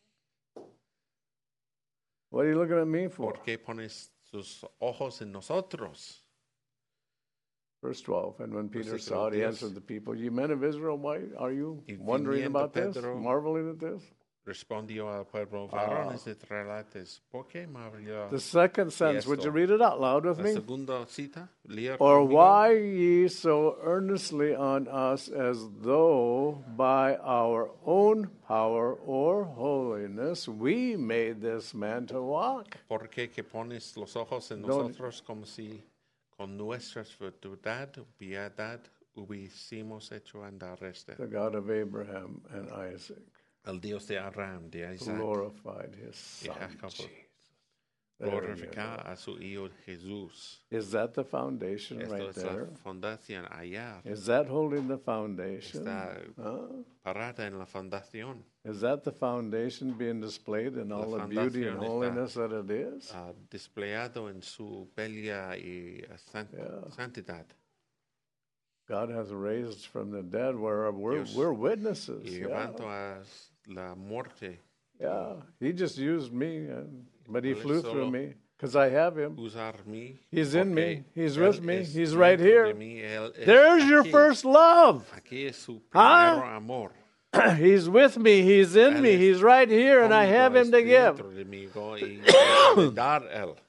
S2: What are you looking at me for?
S3: ¿Por qué pones tus ojos en nosotros?
S2: Verse 12. And when Peter
S3: Versículo
S2: saw it, he
S3: 10.
S2: answered the people, you men of Israel, why are you
S3: Y
S2: wondering
S3: viniendo
S2: about this?
S3: Pedro-
S2: Marveling at this?
S3: Respondió al pueblo, varones israelites, ¿por qué maravilloso?
S2: The second sentence, would you read it out loud with
S3: La
S2: me?
S3: segunda cita, lea
S2: Or
S3: conmigo.
S2: why ye so earnestly on us as though by our own power or holiness we made this man to walk?
S3: ¿Por qué que pones los ojos en
S2: No.
S3: nosotros como si con nuestra virtud, piedad, hubiésemos hecho andar este?
S2: The God of Abraham and Isaac
S3: El Dios de Abraham, de Isaac,
S2: glorified his
S3: y
S2: son.
S3: Jacob,
S2: Jesus. There you
S3: glorificar
S2: go.
S3: a su Hijo Jesús.
S2: Is that the foundation
S3: Esto
S2: right
S3: es la
S2: there?
S3: fundación allá.
S2: Is that holding the foundation?
S3: Está
S2: Huh?
S3: parada en la fundación.
S2: Is that the foundation being displayed in all the beauty and
S3: fundación está-
S2: holiness that it is?
S3: Displayado en su bella y
S2: Yeah.
S3: santidad.
S2: God has raised from the dead where
S3: Dios-
S2: we're witnesses.
S3: Y
S2: Yeah.
S3: levanto a la muerte.
S2: Yeah. He just used me, but he
S3: Él
S2: flew
S3: solo-
S2: through me because I have him.
S3: Usar mí.
S2: He's in me.
S3: porque
S2: He's
S3: Él
S2: with me.
S3: es
S2: He's right
S3: dentro de
S2: here.
S3: mí, Él es
S2: There's your
S3: aquí.
S2: first love.
S3: Aquí es su
S2: Ah.
S3: primer amor.
S2: He's with me. He's in
S3: Él
S2: me.
S3: es
S2: He's right here, and I
S3: Conmigo,
S2: have him
S3: es
S2: to give.
S3: dentro de mí, y de dar Él.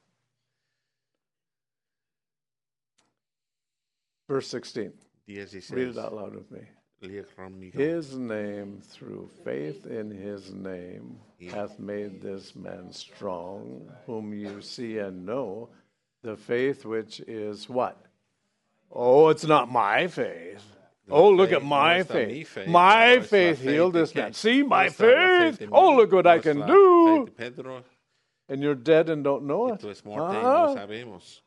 S2: Verse 16.
S3: 16.
S2: Read it out loud with me.
S3: Lea conmigo.
S2: His name, through faith in his name, hath made this man strong, whom you see and know, the faith which is what? Oh, it's not my faith. Oh, look at
S3: faith,
S2: my
S3: no está mi
S2: faith.
S3: faith,
S2: My
S3: pero es la
S2: faith
S3: fe
S2: healed
S3: de
S2: this
S3: que-
S2: man. See,
S3: no
S2: my
S3: está la fe
S2: faith.
S3: de mí,
S2: Oh, look what
S3: no
S2: I
S3: es
S2: can
S3: la
S2: do.
S3: fe de Pedro,
S2: And you're dead and don't know
S3: y
S2: it.
S3: tú es muerte y
S2: Ah.
S3: no sabemos.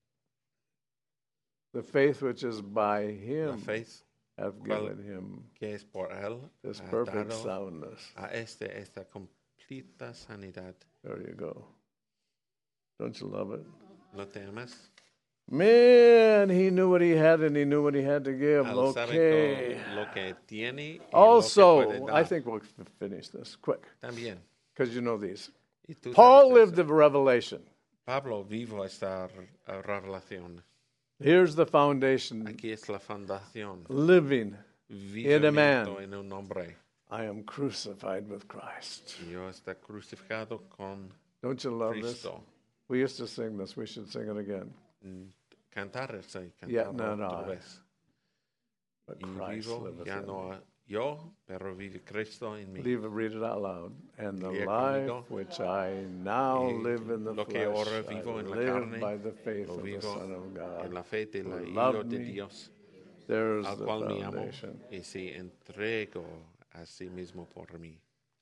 S2: The faith which is by
S3: La
S2: him
S3: faith
S2: hath
S3: cual-
S2: given him
S3: que es por Él
S2: this
S3: ha
S2: perfect
S3: dado
S2: soundness.
S3: a esta completa sanidad.
S2: There you go. Don't you love it?
S3: ¿No te amas?
S2: Man, he knew what he had and he knew what he had to give.
S3: Él sabe
S2: Okay.
S3: lo que tiene y lo que puede
S2: Also,
S3: dar.
S2: I think we'll finish this quick
S3: También.
S2: because you know these.
S3: Y tú
S2: Paul
S3: sabes
S2: lived
S3: eso.
S2: the revelation.
S3: Pablo vivo esta revelación.
S2: Here's the foundation.
S3: Aquí es la fundación.
S2: Living.
S3: Vivimiento
S2: man.
S3: en un hombre.
S2: I am crucified with Christ.
S3: Yo está crucificado con
S2: Don't you love this?
S3: Cristo.
S2: We used to sing this. We should sing it again.
S3: Cantar eso y
S2: Yet
S3: cantarlo
S2: not
S3: otra
S2: I,
S3: vez.
S2: but
S3: Y
S2: Christ
S3: vivo
S2: liveth
S3: ya
S2: in
S3: no
S2: me.
S3: yo, pero vive Cristo en mí.
S2: Read it out loud. And the
S3: Lea
S2: life
S3: conmigo.
S2: which I now
S3: Y
S2: live in the
S3: lo que
S2: flesh,
S3: ahora
S2: I
S3: vivo en la
S2: live
S3: carne,
S2: by the faith
S3: lo
S2: of the
S3: vivo
S2: Son of God.
S3: en la fe del
S2: who
S3: Hijo
S2: loved
S3: de
S2: me.
S3: Dios,
S2: There's
S3: al
S2: the
S3: cual me amo
S2: foundation.
S3: y se entregó a sí mismo por mí.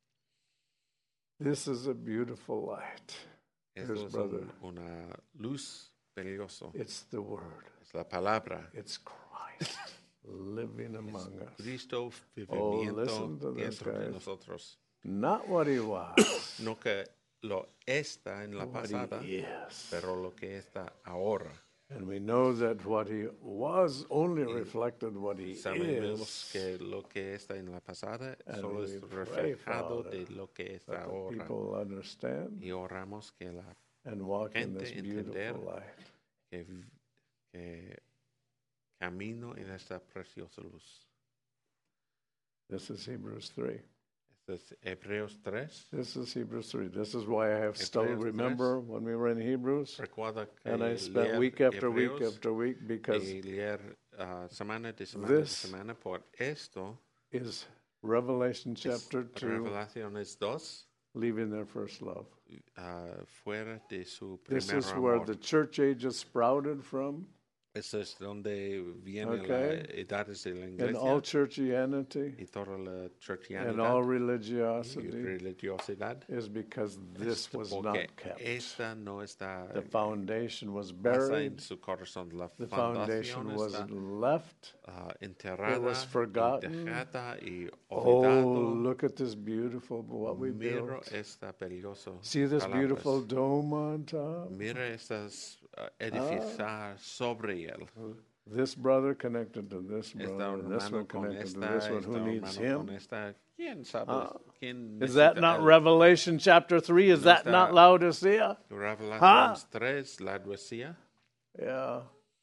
S2: This is a beautiful light.
S3: Esto
S2: Yes,
S3: es
S2: brother.
S3: una luz peligrosa.
S2: It's the Word.
S3: Es la palabra.
S2: It's Christ living among us.
S3: Cristo
S2: Oh,
S3: viviendo
S2: listen to this,
S3: dentro de
S2: guys.
S3: nosotros.
S2: Not what he was,
S3: No que lo está en la
S2: what
S3: pasada,
S2: he is.
S3: pero lo que está ahora.
S2: And we know that what he was only reflected what he
S3: Sabemos
S2: is.
S3: que lo que está en la pasada
S2: And
S3: solo
S2: we
S3: es
S2: pray,
S3: reflejado
S2: Father,
S3: de lo que está
S2: That the
S3: ahora.
S2: people understand
S3: Y oramos que la
S2: and walk in this
S3: gente entender
S2: beautiful light.
S3: que camino en esta preciosa luz.
S2: This is Hebrews 3.
S3: Este es Hebreos 3.
S2: This is Hebrews 3. This is why I have studied.
S3: Hebreos
S2: Remember when we were in Hebrews?
S3: Recuerda que
S2: And I spent
S3: leer
S2: week after week
S3: Hebreos
S2: after week because
S3: y leer semana de semana
S2: this
S3: de semana. Por esto,
S2: is Revelation chapter
S3: es
S2: 2
S3: Revelaciones 2,
S2: leaving their first love.
S3: fuera de su
S2: This
S3: primer
S2: is where
S3: amor.
S2: the church age is sprouted from,
S3: Eso es donde viene
S2: Okay.
S3: las edades de la
S2: and
S3: iglesia
S2: all churchianity
S3: y toda la
S2: and
S3: churchianidad
S2: all
S3: y
S2: religiosity
S3: religiosidad.
S2: is because this was
S3: Porque
S2: not kept.
S3: esta no está
S2: The foundation was
S3: basa
S2: buried.
S3: en su corazón. La
S2: The foundation
S3: fundación
S2: was
S3: está
S2: left.
S3: enterrada
S2: It was
S3: y
S2: forgotten.
S3: dejada y
S2: Oh,
S3: olvidado.
S2: look at this beautiful, what we
S3: Miro
S2: built.
S3: esta peligroso.
S2: See this
S3: palabras.
S2: beautiful dome on top?
S3: Mira estas edificar sobre él.
S2: This brother connected to this
S3: Esta
S2: brother, and this
S3: hermano
S2: one
S3: con
S2: connected
S3: esta,
S2: to this one. Who
S3: esta
S2: needs
S3: hermano
S2: him?
S3: con esta. ¿Quién sabe? ¿Quién
S2: Is that
S3: necesita
S2: not
S3: él?
S2: Revelation chapter 3? Is
S3: No
S2: that
S3: está-
S2: not Laodicea?
S3: Revelaciones 3, la Laodicea.
S2: Yeah.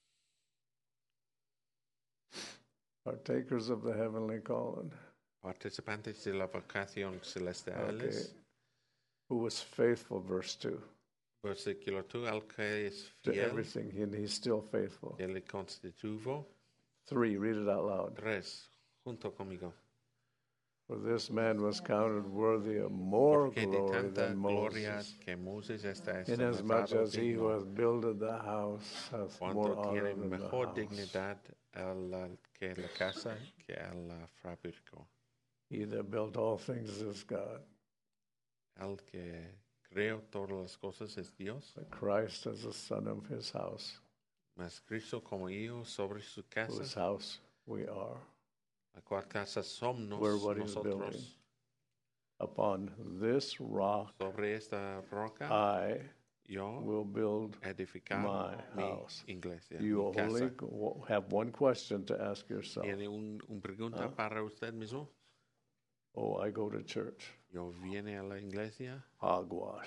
S2: Partakers of the heavenly calling.
S3: Participantes de la vocación
S2: Okay.
S3: celestiales.
S2: Who was faithful, verse 2,
S3: Versículo 2, al que es
S2: to
S3: fiel,
S2: everything, and he's still faithful.
S3: que le constituvo.
S2: 3, read it out loud.
S3: 3, junto conmigo.
S2: For this man was counted worthy of more
S3: Porque de
S2: glory
S3: tanta
S2: than
S3: gloria
S2: Moses,
S3: que Moses está
S2: inasmuch
S3: estimado
S2: as he who
S3: digno,
S2: hath builded the house hath more
S3: cuanto
S2: honor
S3: tiene
S2: than the
S3: mejor
S2: house.
S3: dignidad que la casa que el fabricó.
S2: He that built all things is God,
S3: El que creó todas las cosas es Dios,
S2: but Christ as the son of his house,
S3: mas Cristo como hijo sobre su
S2: whose
S3: casa,
S2: house we are.
S3: la cual casa somos
S2: We're what he's building.
S3: nosotros.
S2: Upon this rock
S3: Sobre esta roca
S2: I
S3: yo
S2: will build
S3: edificar
S2: my
S3: mi
S2: house.
S3: iglesia,
S2: You
S3: mi
S2: only
S3: casa.
S2: have one question to ask yourself.
S3: ¿Tiene un pregunta para usted mismo?
S2: Oh, I go to church.
S3: Yo viene a la iglesia,
S2: Hogwash.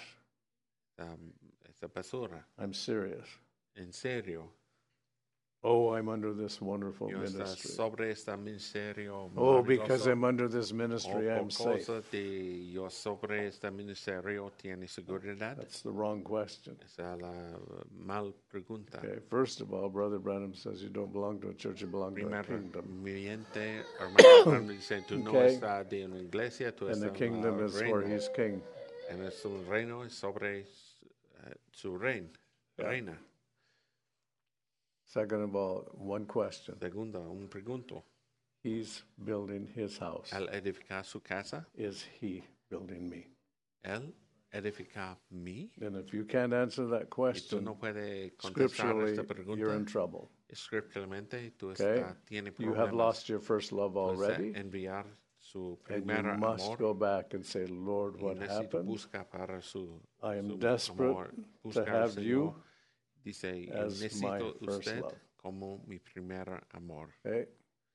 S3: esta basura,
S2: I'm serious.
S3: en serio.
S2: Oh, I'm under this wonderful
S3: Yo está
S2: ministry.
S3: sobre este ministerio
S2: Oh, because
S3: maravilloso.
S2: I'm under this ministry,
S3: O
S2: I'm
S3: por
S2: safe.
S3: causa de yo sobre este ministerio tiene seguridad.
S2: That's the wrong question.
S3: Esa es la mal pregunta.
S2: Okay, first of all, Brother Branham says you don't belong to a church, you belong to a
S3: Primero,
S2: kingdom.
S3: miente, hermano Branham dice, tú no
S2: Okay.
S3: estás de una iglesia, tú
S2: And the
S3: estás en
S2: kingdom
S3: un
S2: is where
S3: reino.
S2: he's king.
S3: En su reino es sobre su reina.
S2: Yeah.
S3: Reina.
S2: Second of all, one question.
S3: Segunda, un pregunto.
S2: He's building his house.
S3: Al edificar su casa,
S2: Is he building me?
S3: él edifica mí.
S2: And if you can't answer that
S3: Y tú
S2: question,
S3: no puedes contestar
S2: scripturally,
S3: esta
S2: you're in
S3: pregunta.
S2: trouble.
S3: Scripturalmente, tú
S2: Okay?
S3: tienes
S2: You
S3: problemas.
S2: have lost your first love
S3: Puedes
S2: already,
S3: enviar su
S2: and
S3: primer
S2: you must
S3: amor.
S2: go back and say, Lord,
S3: Y
S2: what
S3: necesito
S2: happened?
S3: buscar para su,
S2: I am
S3: su
S2: desperate
S3: amor.
S2: to
S3: Buscar al
S2: have you
S3: Señor. Dice, yo
S2: as my
S3: necesito
S2: first
S3: usted
S2: love.
S3: como mi primer amor.
S2: Okay?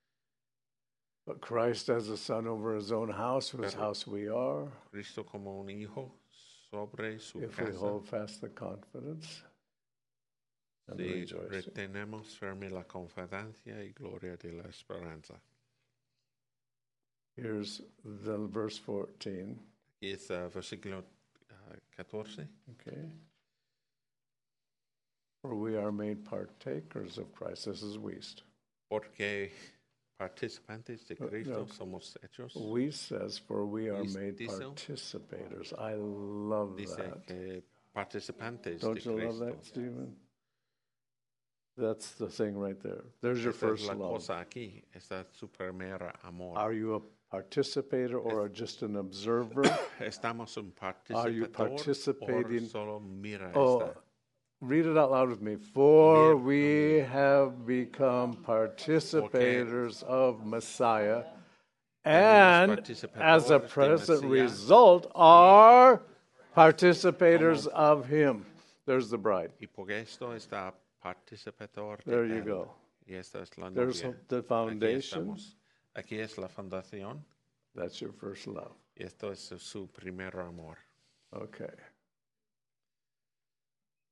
S2: But Christ as a son over his own house, whose
S3: Pero-
S2: house we are,
S3: Cristo como un hijo sobre su
S2: if we
S3: casa.
S2: hold fast the confidence and the
S3: Si
S2: rejoicing.
S3: retenemos firme la confidencia y gloria de la esperanza.
S2: Here's the verse 14.
S3: Y es versículo 14.
S2: Okay. For we are made partakers of Christ. This is Wiest.
S3: Porque participantes de Cristo
S2: no.
S3: somos hechos.
S2: Wiest says, for we are
S3: Wiest
S2: made
S3: dice-
S2: participators. I love
S3: Dice
S2: that.
S3: que participantes
S2: Don't
S3: de
S2: you love
S3: Cristo.
S2: that, Stephen? That's the thing right there. There's your
S3: Esta es
S2: first
S3: la
S2: love.
S3: cosa aquí. Esta es su primera amor.
S2: Are you a participator or just an observer?
S3: Estamos un
S2: Are you
S3: participador
S2: participating?
S3: o solo mira
S2: Oh,
S3: esta.
S2: read it out loud with me. For
S3: Mira
S2: we have become participators of Messiah, and as a
S3: participadores de
S2: present
S3: Mesías.
S2: result, are participators of Him. There's the bride.
S3: Y por esto está participador de
S2: There you
S3: él.
S2: go.
S3: Y esta es la
S2: There's
S3: novia.
S2: the
S3: Aquí
S2: foundation.
S3: estamos. Aquí es la fundación.
S2: That's your first love.
S3: Y esto es su primer amor.
S2: Okay.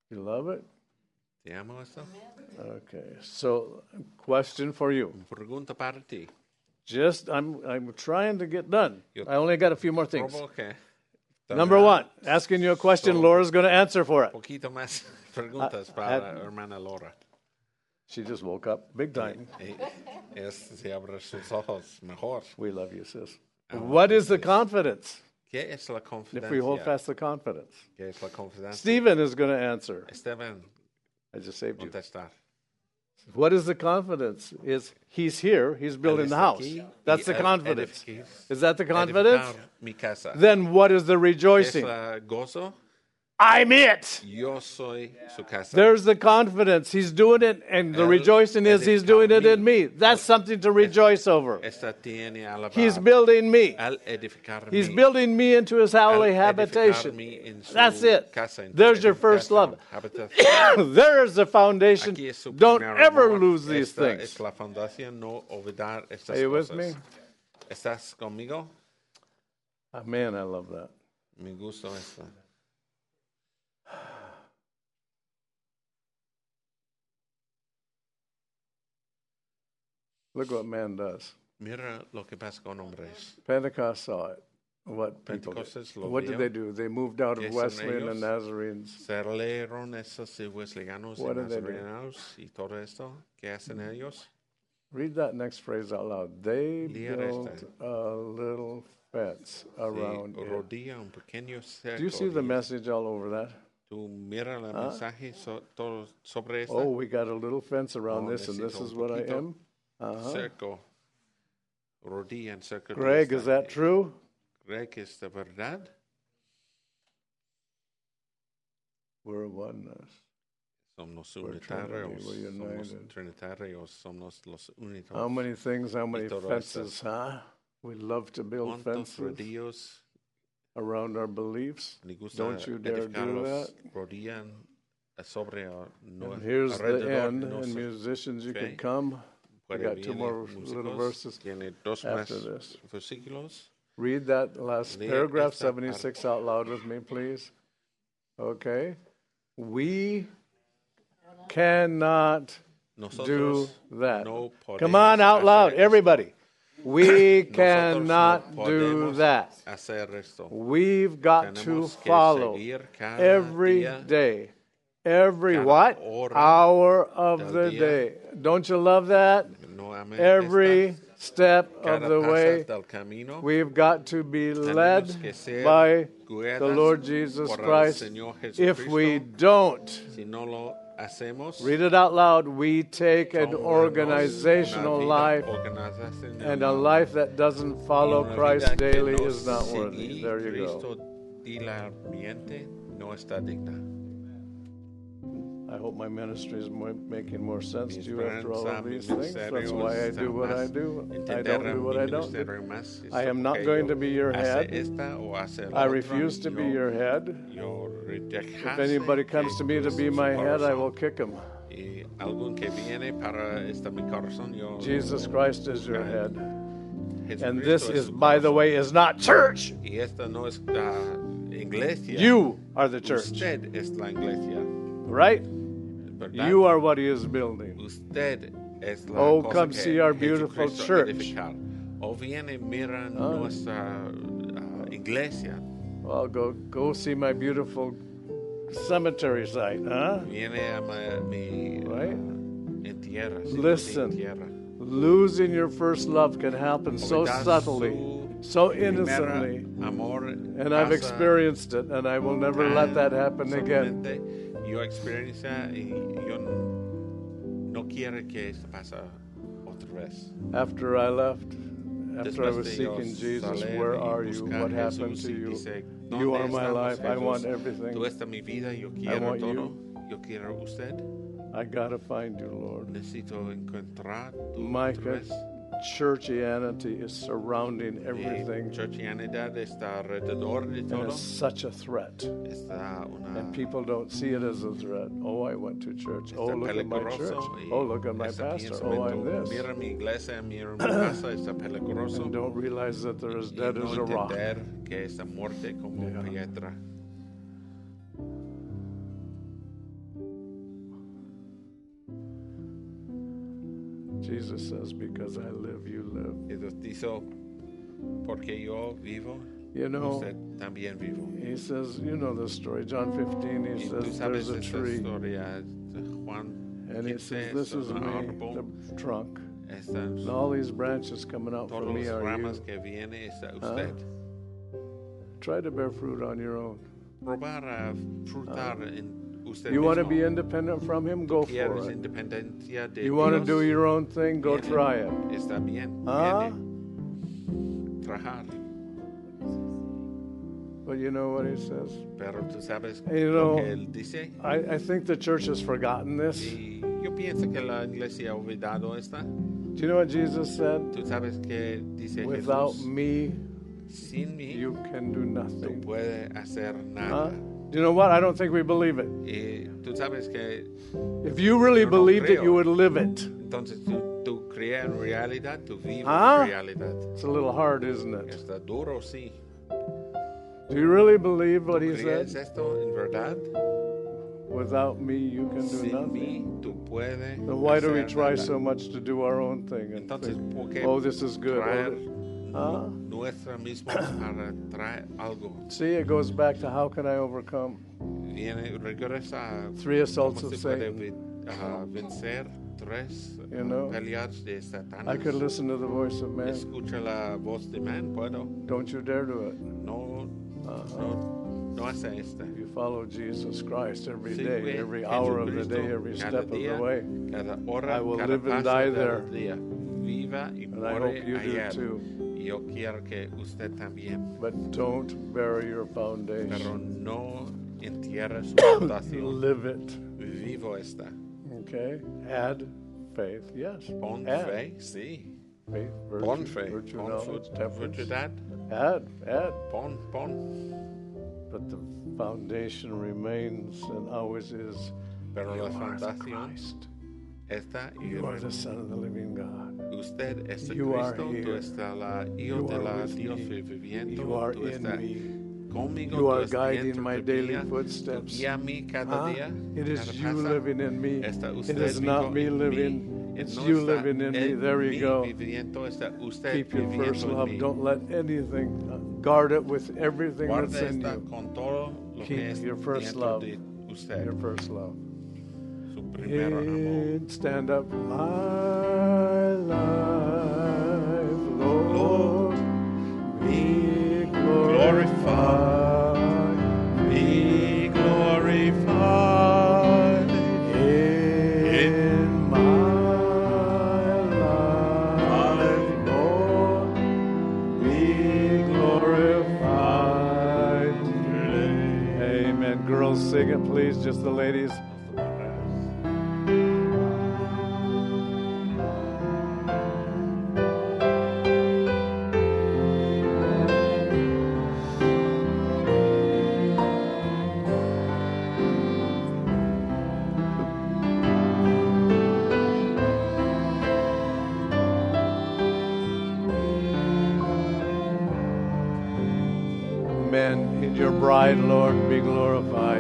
S2: You love it?
S3: ¿Te amo esto?
S2: Okay. So, question for you.
S3: Pregunta para ti.
S2: I'm trying to get done.
S3: Yo-
S2: I only got a few more things.
S3: Probo que
S2: Number one, asking you a question,
S3: So-
S2: Laura's going to answer for it.
S3: poquito más preguntas para hermana Laura.
S2: She just woke up big time.
S3: Se abre sus ojos mejor.
S2: We love you, sis. What is the confidence?
S3: ¿Qué es la
S2: If we hold
S3: confidencia?
S2: fast the confidence.
S3: ¿Qué es la confidencia?
S2: Stephen is going to answer.
S3: Esteban,
S2: I just saved you.
S3: contestar.
S2: What is the confidence? Is he's here, he's building
S3: Él
S2: the
S3: está
S2: house.
S3: aquí
S2: That's
S3: y
S2: the confidence.
S3: edificar
S2: Is that the confidence?
S3: mi casa.
S2: Then what is the
S3: ¿Es
S2: rejoicing?
S3: la gozo?
S2: I'm it.
S3: Yo soy su casa.
S2: There's the confidence. He's doing it, and the
S3: Él
S2: rejoicing is he's doing it in me. That's something to rejoice over.
S3: Esta tiene alabar.
S2: He's building me.
S3: Al edificar
S2: He's
S3: mi-
S2: building me into his holy
S3: al
S2: habitation.
S3: edificar mi en su
S2: That's it.
S3: casa, en su
S2: There's your first love.
S3: habitación.
S2: There's the foundation.
S3: Aquí es su
S2: Don't
S3: primer
S2: ever
S3: amor.
S2: lose these
S3: Esta
S2: things.
S3: es la fundación, no olvidar estas
S2: Are you with
S3: cosas.
S2: me?
S3: ¿Estás conmigo?
S2: Oh, man, I love that.
S3: Me gusta esto.
S2: Look what man does.
S3: Mira lo que pasa con hombres.
S2: Pentecost saw it. What people
S3: Pentecostés
S2: did.
S3: lo
S2: What did
S3: vieron.
S2: they do? They moved out
S3: ¿Qué
S2: of
S3: son
S2: Wesleyan and
S3: ellos?
S2: Nazarenes.
S3: Se leyeron esos wesleyanos y
S2: What did they do?
S3: nazarenos y todo esto. ¿Qué hacen ellos?
S2: Read that next phrase out loud. They
S3: Leer
S2: built
S3: esta.
S2: a little fence around
S3: Se
S2: it.
S3: rodea un pequeño cerco.
S2: Do you see the
S3: y
S2: message all over that?
S3: Tú mira el mensaje todo sobre esto.
S2: Oh, we got a little fence around
S3: Oh,
S2: this, and this
S3: necesito
S2: is
S3: un
S2: what I
S3: poquito.
S2: am. Uh-huh.
S3: Cerco. Rodea en cerco. de
S2: Greg,
S3: esta.
S2: is that true?
S3: Greg, ¿es de verdad?
S2: We're oneness.
S3: Somos
S2: We're
S3: unitarios.
S2: Trinity, we're
S3: Somos
S2: united.
S3: trinitarios. Somos los únicos.
S2: How many things, how many
S3: todo
S2: fences, huh? We love to build
S3: ¿Cuántos
S2: fences
S3: rodillos
S2: around our beliefs.
S3: le gusta
S2: Don't you dare do
S3: edificarlos?
S2: that.
S3: Rodillan sobre
S2: And here's the
S3: alrededor
S2: end,
S3: de
S2: and
S3: nosotros.
S2: musicians, you
S3: Okay.
S2: can come. We
S3: Puede
S2: got two
S3: venir
S2: more
S3: músicos,
S2: little verses
S3: tiene dos
S2: after
S3: más
S2: this.
S3: versículos.
S2: Read that last
S3: Lee
S2: paragraph,
S3: esta
S2: 76, out loud with me, please. Okay. We cannot do
S3: Nosotros
S2: that.
S3: no
S2: Come on,
S3: podemos
S2: out loud,
S3: hacer esto.
S2: everybody. We
S3: Nosotros
S2: cannot
S3: no
S2: do
S3: podemos
S2: that.
S3: hacer esto.
S2: We've got to
S3: Tenemos que
S2: follow
S3: seguir cada
S2: every
S3: día,
S2: day. Every
S3: cada
S2: what?
S3: hora
S2: Hour of
S3: del
S2: the
S3: día.
S2: day. Don't you love that?
S3: no amen
S2: Every
S3: esta,
S2: step of
S3: cada
S2: the
S3: paso
S2: way,
S3: del camino.
S2: we've got to be led
S3: Tenemos que ser
S2: by
S3: guiadas
S2: the Lord Jesus
S3: por el
S2: Christ.
S3: Señor
S2: If we
S3: Jesucristo.
S2: don't,
S3: Si no lo hacemos,
S2: read it out loud, we take an
S3: tomamos
S2: organizational
S3: una
S2: life,
S3: vida organizacional,
S2: and a life that doesn't follow
S3: una
S2: Christ
S3: vida que
S2: daily
S3: no
S2: is not
S3: sigue
S2: worthy. There you go.
S3: Cristo diariamente no está digna.
S2: I hope my ministry is making more sense to
S3: Mi
S2: you after all of
S3: esperanza, mi
S2: these things. That's
S3: ministerio
S2: why I
S3: está
S2: do what I
S3: más
S2: do. I
S3: entender
S2: don't do what
S3: mi
S2: I don't do.
S3: ministerio más.
S2: I am not
S3: Porque
S2: going
S3: yo
S2: to be your
S3: hace
S2: head.
S3: esta o hace la
S2: I
S3: otra.
S2: refuse to be
S3: Yo-
S2: your head.
S3: yo
S2: If anybody comes to me to be my head, I will kick him.
S3: Y algún que viene para esta mi corazón, yo
S2: Jesus Christ is your head. And
S3: Jesucristo
S2: this
S3: es
S2: is,
S3: su
S2: by the
S3: corazón.
S2: way, is not church.
S3: Y esta no es la iglesia.
S2: You are the church,
S3: Usted es la iglesia,
S2: right?
S3: ¿verdad?
S2: You are what he is building.
S3: Usted es la
S2: Oh,
S3: cosa
S2: come
S3: que
S2: see our beautiful
S3: Jesucristo
S2: church.
S3: edificar. O viene, mira nuestra iglesia.
S2: Well, go see my beautiful cemetery site, huh?
S3: Viene a mi
S2: Right?
S3: entierra. sitio de
S2: Listen.
S3: entierra.
S2: Losing your first love can happen so
S3: Olvidar
S2: subtly,
S3: su
S2: so
S3: primera
S2: innocently.
S3: Amor
S2: And I've
S3: pasa
S2: experienced it, and I will never let that happen again.
S3: solamente. Yo experiencia y yo no quiero que esto pase otra vez.
S2: After I left, after I
S3: Después
S2: was
S3: de yo
S2: seeking Jesus,
S3: salir
S2: where
S3: y
S2: are you?
S3: buscar
S2: What
S3: a
S2: happened
S3: Jesús
S2: to
S3: y
S2: you?
S3: dice,
S2: You
S3: ¿dónde
S2: are my
S3: estamos,
S2: life. I
S3: Jesús?
S2: want everything.
S3: Tú esta mi vida, yo
S2: I
S3: quiero
S2: want
S3: todo.
S2: you.
S3: Yo quiero usted.
S2: I gotta find you, Lord.
S3: Necesito encontrar tu
S2: Micah,
S3: otra vez.
S2: churchianity is surrounding everything,
S3: Churchianidad está alrededor de
S2: and
S3: todo.
S2: it's such a threat.
S3: Está una
S2: And people don't see it as a threat. Oh, I went to church. Oh,
S3: está
S2: look at my church.
S3: peligroso y
S2: Oh, look at my
S3: ese
S2: pastor. Oh, I'm
S3: pensamiento,
S2: this.
S3: mira mi iglesia, mira mi casa, está peligroso.
S2: And don't realize that they're as
S3: Y
S2: dead
S3: no
S2: as a rock.
S3: entender que esta muerte como
S2: Yeah.
S3: piedra.
S2: Jesus says, because I live, you live.
S3: Jesús dijo, porque yo vivo,
S2: You know,
S3: usted también vivo.
S2: he says, you know the story, John 15, he
S3: Y tú
S2: says,
S3: sabes
S2: there's a
S3: esta
S2: tree.
S3: historia, Juan
S2: And he
S3: 15,
S2: says, this is
S3: un
S2: me,
S3: árbol,
S2: the trunk.
S3: estas,
S2: And all these branches coming out
S3: todas
S2: from me
S3: las
S2: are
S3: ramas
S2: you.
S3: que viene está usted.
S2: Try to bear fruit on your own.
S3: Probar a frutar en usted
S2: You want to
S3: mismo.
S2: be independent from him? Go
S3: ¿Quieres
S2: for it.
S3: independencia de
S2: You want to
S3: Dios?
S2: do your own thing? Go
S3: Viene.
S2: try it.
S3: Está bien.
S2: Huh?
S3: Viene. Trabajar.
S2: But you know what he says?
S3: Pero tú sabes
S2: You
S3: lo
S2: know,
S3: que él dice.
S2: I think the church has forgotten this.
S3: Y yo pienso que la iglesia ha olvidado esta.
S2: Do you know what Jesus said?
S3: Tú sabes que dice
S2: Without
S3: Jesús,
S2: me,
S3: sin mí
S2: you can do
S3: tú
S2: nothing.
S3: puedes hacer
S2: Huh?
S3: nada.
S2: Do you know what? I don't think we believe it.
S3: Y tú sabes que
S2: If you really
S3: Yo no
S2: believed it,
S3: creo.
S2: you would live it.
S3: entonces tú creas en realidad, tú vives
S2: ¿Ah?
S3: en realidad.
S2: It's a little hard, isn't it?
S3: Está duro, sí.
S2: Do you really believe what he
S3: ¿Crees
S2: said?
S3: esto en verdad?
S2: Without me, you can do
S3: Sin
S2: nothing.
S3: mí tú puedes
S2: Then why do we
S3: hacer
S2: try
S3: nada.
S2: so much to do our own thing and
S3: Entonces,
S2: think,
S3: ¿por qué
S2: oh, this is good?
S3: traer
S2: Huh?
S3: nuestra misma para traer algo?
S2: See, it goes back to how can I overcome?
S3: Regresa a
S2: 3 assaults
S3: cómo
S2: of
S3: se puede
S2: Satan.
S3: vencer 3
S2: You know,
S3: peleas de Satanás.
S2: I could listen to the voice of man.
S3: Escucha la voz de man, puedo.
S2: Don't you dare do it.
S3: No,
S2: Uh-huh.
S3: no hace esta.
S2: You follow Jesus Christ every
S3: Sigue
S2: day, every hour of the
S3: Jesucristo
S2: day, every
S3: cada
S2: step of
S3: día,
S2: the way.
S3: Cada hora,
S2: I will
S3: cada
S2: live and
S3: paso
S2: die
S3: del
S2: there.
S3: día. Viva y
S2: And I
S3: muere
S2: hope you do
S3: allá.
S2: too.
S3: Y yo quiero que usted también.
S2: But don't bury your
S3: Pero
S2: foundation.
S3: no entierre su fundación.
S2: Live it.
S3: Vivo esta.
S2: Okay? Add faith. Yes.
S3: Pon
S2: Add
S3: fe, sí.
S2: faith,
S3: Pon
S2: virtue,
S3: fe.
S2: virtue,
S3: Pon
S2: knowledge, temperance.
S3: virtudad.
S2: Add.
S3: Pon.
S2: But the foundation remains and always is.
S3: Pero
S2: You
S3: la
S2: are the
S3: fundación
S2: Christ.
S3: está y
S2: You are the Son of the living God.
S3: usted es el
S2: You are
S3: Cristo,
S2: here.
S3: tú estás la hijo
S2: You
S3: de
S2: are
S3: la
S2: with
S3: Dios
S2: me.
S3: viviendo,
S2: You are
S3: tú
S2: in
S3: estás
S2: me.
S3: conmigo,
S2: You
S3: tú
S2: are
S3: estás
S2: guiding
S3: dentro
S2: my
S3: de
S2: daily
S3: mí, tú
S2: footsteps.
S3: guías a mí cada
S2: Huh?
S3: día,
S2: It is
S3: cada
S2: you
S3: paso.
S2: living in me.
S3: Está
S2: It
S3: usted
S2: is not
S3: vivo
S2: me
S3: en
S2: living.
S3: mí.
S2: It's
S3: No
S2: you
S3: está
S2: living in me.
S3: en
S2: There you
S3: mí
S2: go.
S3: viviendo, está usted
S2: Keep your
S3: viviendo
S2: first
S3: en
S2: love.
S3: mí.
S2: Don't let anything guard it with everything
S3: Guarda
S2: that's in
S3: esta
S2: you.
S3: con todo lo
S2: Keep
S3: que es
S2: your first
S3: dentro
S2: love.
S3: de usted,
S2: Your first love.
S3: su primer amor.
S2: And stand up. My life, Lord, be glorified. Be glorified in my life, Lord. Be glorified today. Amen. Girls, sing it, please. Just the ladies. Men in your bride, Lord, be glorified.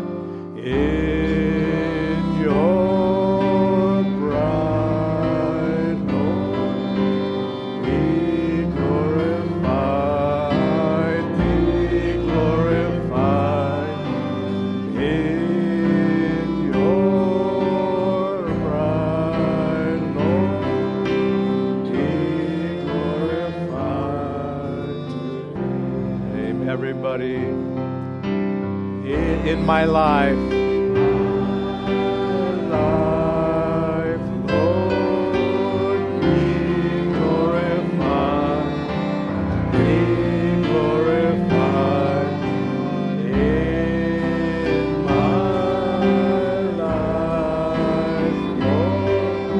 S2: In your bride, Lord, be glorified. Be glorified. In your bride, Lord, be glorified. Amen. Everybody, in my life, Lord, be glorified, be glorified in my life, Lord,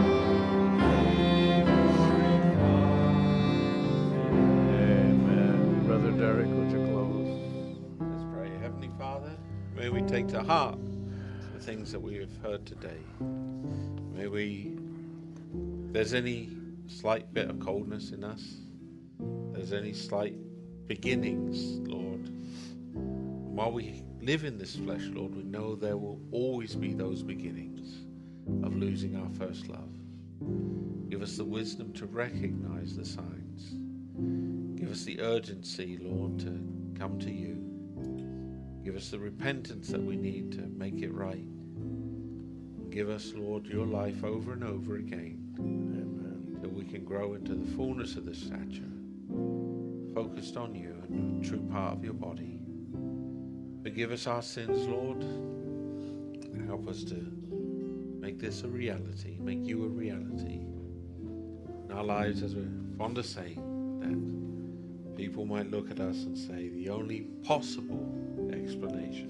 S2: Amen. Brother Derek, would you close?
S3: Let's pray. Heavenly Father, may we take to heart the things that we have heard today. May we, if there's any slight bit of coldness in us, there's any slight beginnings, Lord, while we live in this flesh, Lord, we know there will always be those beginnings of losing our first love. Give us the wisdom to recognize the signs. Give us the urgency, Lord, to come to you. Give us the repentance that we need to make it right. Give us, Lord, your life over and over again. Amen. That we can grow into the fullness of the stature, focused on you and a true part of your body. Forgive us our sins, Lord. Help us to make this a reality, make you a reality in our lives, as we're fond of saying, that people might look at us and say the only possible explanation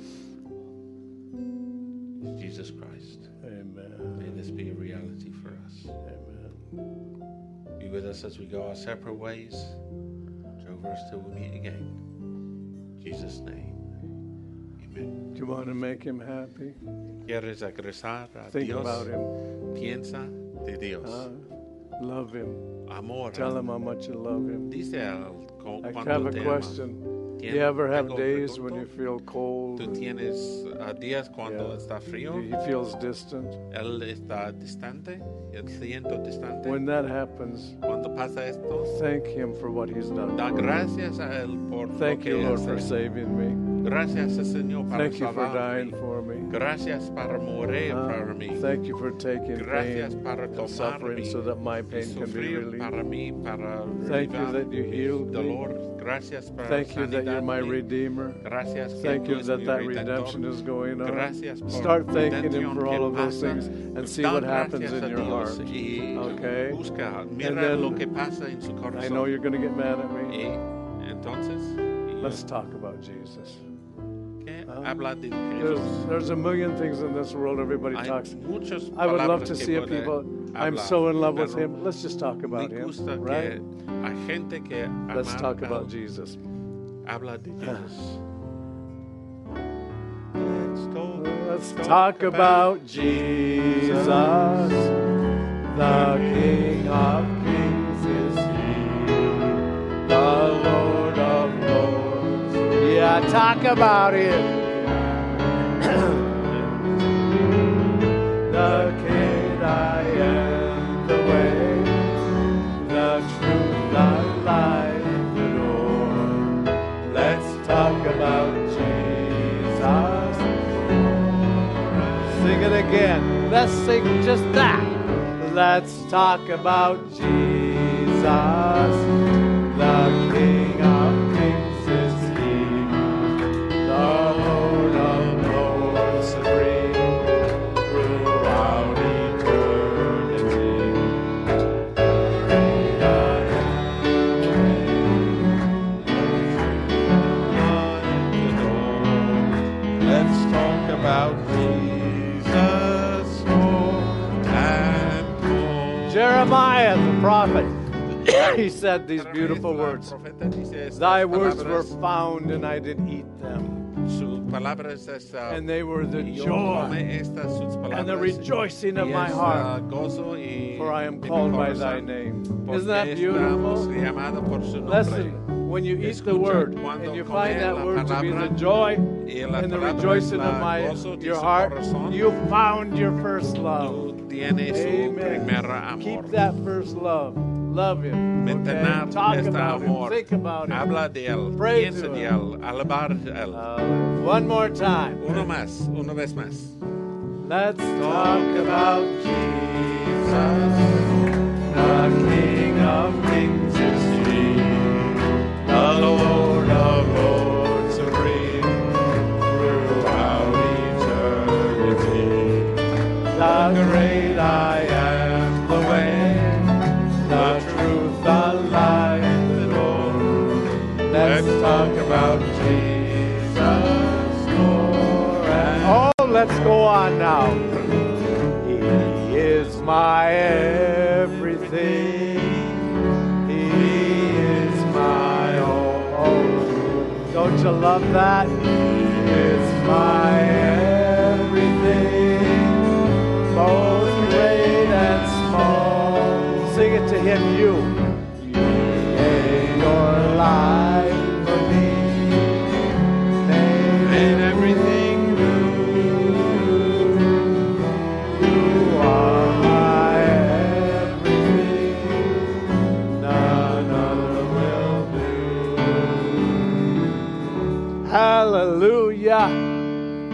S3: is Jesus Christ.
S2: Amen.
S3: May this be a reality for us.
S2: Amen.
S3: Be with us as we go our separate ways. Watch over us till we meet again. In Jesus' name. Amen.
S2: Do you want to make him happy?
S3: ¿Quieres agresar a
S2: Think
S3: Dios?
S2: about him.
S3: Piensa de Dios.
S2: Love him.
S3: Amor.
S2: Tell him how much you love him.
S3: Dice
S2: I
S3: cuando
S2: have a
S3: te ama.
S2: question. Do you ever have
S3: Tengo
S2: days
S3: pregunto.
S2: when you feel cold?
S3: ¿Tú tienes días cuando
S2: Yeah.
S3: está frío?
S2: He feels distant.
S3: Él está distante. Él siento distante.
S2: When that happens,
S3: Cuando pasa esto,
S2: thank him for what he's done.
S3: da
S2: for you.
S3: gracias a Él por
S2: Thank
S3: lo
S2: you,
S3: que
S2: Lord, for
S3: hace.
S2: saving me.
S3: Gracias, Señor, para
S2: Thank you for dying
S3: salvarme.
S2: for me.
S3: Gracias para morir para mí.
S2: Thank you for taking
S3: Gracias
S2: pain
S3: para
S2: and
S3: tomar
S2: suffering
S3: mi
S2: so that my pain can be
S3: sufrir
S2: relieved.
S3: para mí, para
S2: Thank you
S3: aliviar
S2: that you healed me.
S3: dolor. Gracias para
S2: Thank you that you're my
S3: sanidad.
S2: Redeemer.
S3: Gracias que
S2: Thank
S3: tú
S2: you
S3: eres
S2: that
S3: mi
S2: that
S3: redentor.
S2: redemption is going on.
S3: Gracias por
S2: Start thanking Him
S3: redención
S2: for all
S3: que
S2: of those
S3: pasa.
S2: things and see
S3: Da
S2: what happens
S3: gracias
S2: in
S3: a
S2: your
S3: Dios
S2: heart.
S3: y
S2: Okay?
S3: busca,
S2: And
S3: mira
S2: then-
S3: lo que pasa en su
S2: I
S3: corazón.
S2: know you're going to get mad at me.
S3: Y entonces,
S2: Let's talk about Jesus.
S3: ¿qué habla de Jesús?
S2: There's a million things in this world everybody
S3: Hay
S2: talks.
S3: muchas
S2: I would love
S3: palabras
S2: to
S3: que
S2: see a
S3: puede
S2: people, I'm
S3: hablar,
S2: so in love with
S3: pero
S2: Him. Let's just talk about
S3: me
S2: Him,
S3: gusta
S2: right?
S3: que hay gente que ama
S2: Let's talk
S3: a
S2: about
S3: Él.
S2: Jesus.
S3: Habla de Dios.
S2: Let's talk about Jesus, the King of Kings is He, the Lord of Lords. Yeah, talk about Him. The King I am, the way, the truth, the life, the door. Let's talk about Jesus. Sing it again. Let's sing just that. Let's talk about Jesus. The King of Kings is He. The Lord of Lords supreme throughout eternity. Let's talk about Jesus, Lord and Lord. Jeremiah, the prophet, he said these beautiful words. Thy words were found, and I did eat them.
S3: Sus palabras es,
S2: And they were the
S3: yo
S2: joy
S3: tomé estas sus palabras
S2: and the rejoicing of
S3: y
S2: my
S3: es,
S2: heart,
S3: gozo y
S2: for I am
S3: de mi
S2: called by thy
S3: corazón,
S2: name.
S3: porque
S2: Isn't that
S3: estamos
S2: beautiful?
S3: llamados por su nombre.
S2: Listen, when you eat the
S3: Escucha,
S2: word
S3: cuando
S2: and you
S3: come
S2: find that
S3: la
S2: word to be the
S3: palabra,
S2: joy
S3: y la
S2: and the
S3: palabra
S2: rejoicing
S3: es
S2: of
S3: la gozo de
S2: your
S3: su
S2: heart,
S3: corazón,
S2: you found your first love.
S3: tú tienes su
S2: Amen.
S3: primer amor.
S2: Keep that first love. Love Him. Okay?
S3: Mantener
S2: Talk
S3: este
S2: about
S3: amor.
S2: Him. Think about Him.
S3: Habla de Él,
S2: Pray
S3: piensa
S2: to
S3: de
S2: Him.
S3: Él, alabar de Él.
S2: One more time.
S3: Uno más, una vez más.
S2: Let's talk about Jesus, the King of Kings is He, the Lord of Lords supreme throughout eternity. The great I am, the way, the truth, the life, the Lord. Let's talk about Jesus, Lord. Oh, let's go on now. He is my everything. He is my all. Don't you love that? He is my everything, both great and small. Sing it to Him, you. You gave your life for me, made everything new. You are my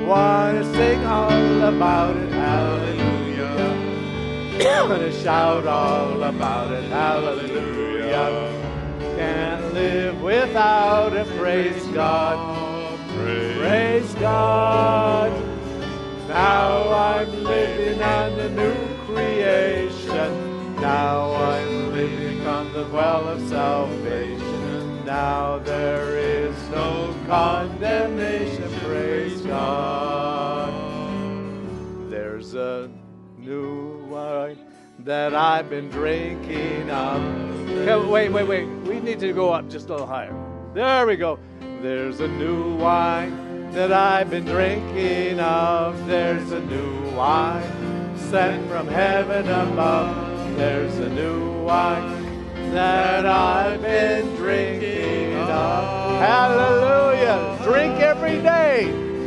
S2: Want to sing all about it, hallelujah. Want to shout all about it, hallelujah. Can't live without it, praise God. Praise God. Now I'm living on the new creation. Now I'm living on the well of salvation. Now there is no condemnation, praise God. There's a new wine that I've been drinking of. Wait. We need to go up just a little higher. There we go. There's a new wine that I've been drinking of. There's a new wine sent from heaven above. There's a new wine that I've been drinking of. Hallelujah. Drink every day.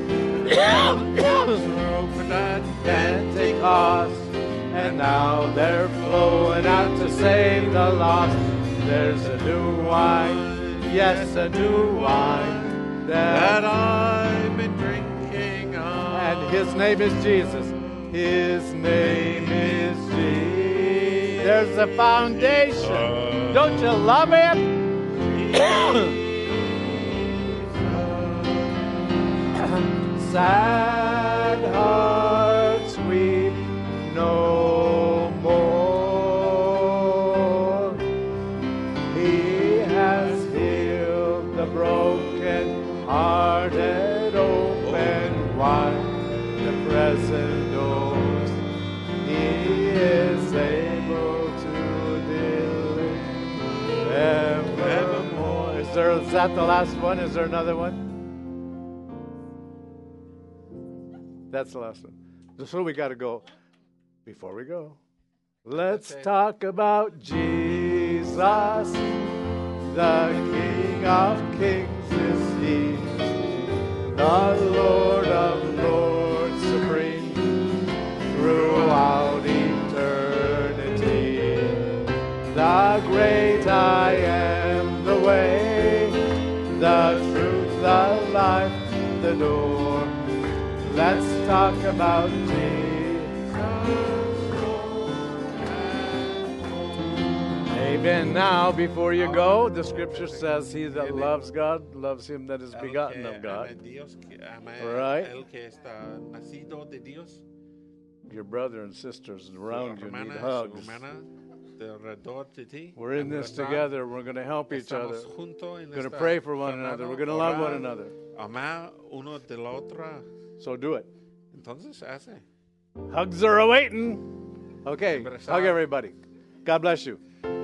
S2: Pentecost. And now they're flowing out to save the lost. There's a new wine, yes, a new wine that I've been drinking of. And his name is Jesus. His name is Jesus. There's a foundation. Don't you love him? Sad hearts weep no more. He has healed the broken hearted, open wide the present doors. He is able to deliver evermore. Is that the last one? Is there another one? That's the last one. So we got to go. Before we go, let's talk about Jesus, the King of Kings is He, the Lord of Lords supreme, throughout eternity. The great I am, the way, the truth, the life, the door. Let's talk about Jesus. Amen. Now, before you go, the scripture says, he that loves God loves him that is begotten of God. Right? Your brother and sisters around you need hugs. We're in this together. We're going to help each other. We're going to pray for one another. We're going to love one another. So do it. Hugs are awaiting. Okay. Hug everybody. God bless you.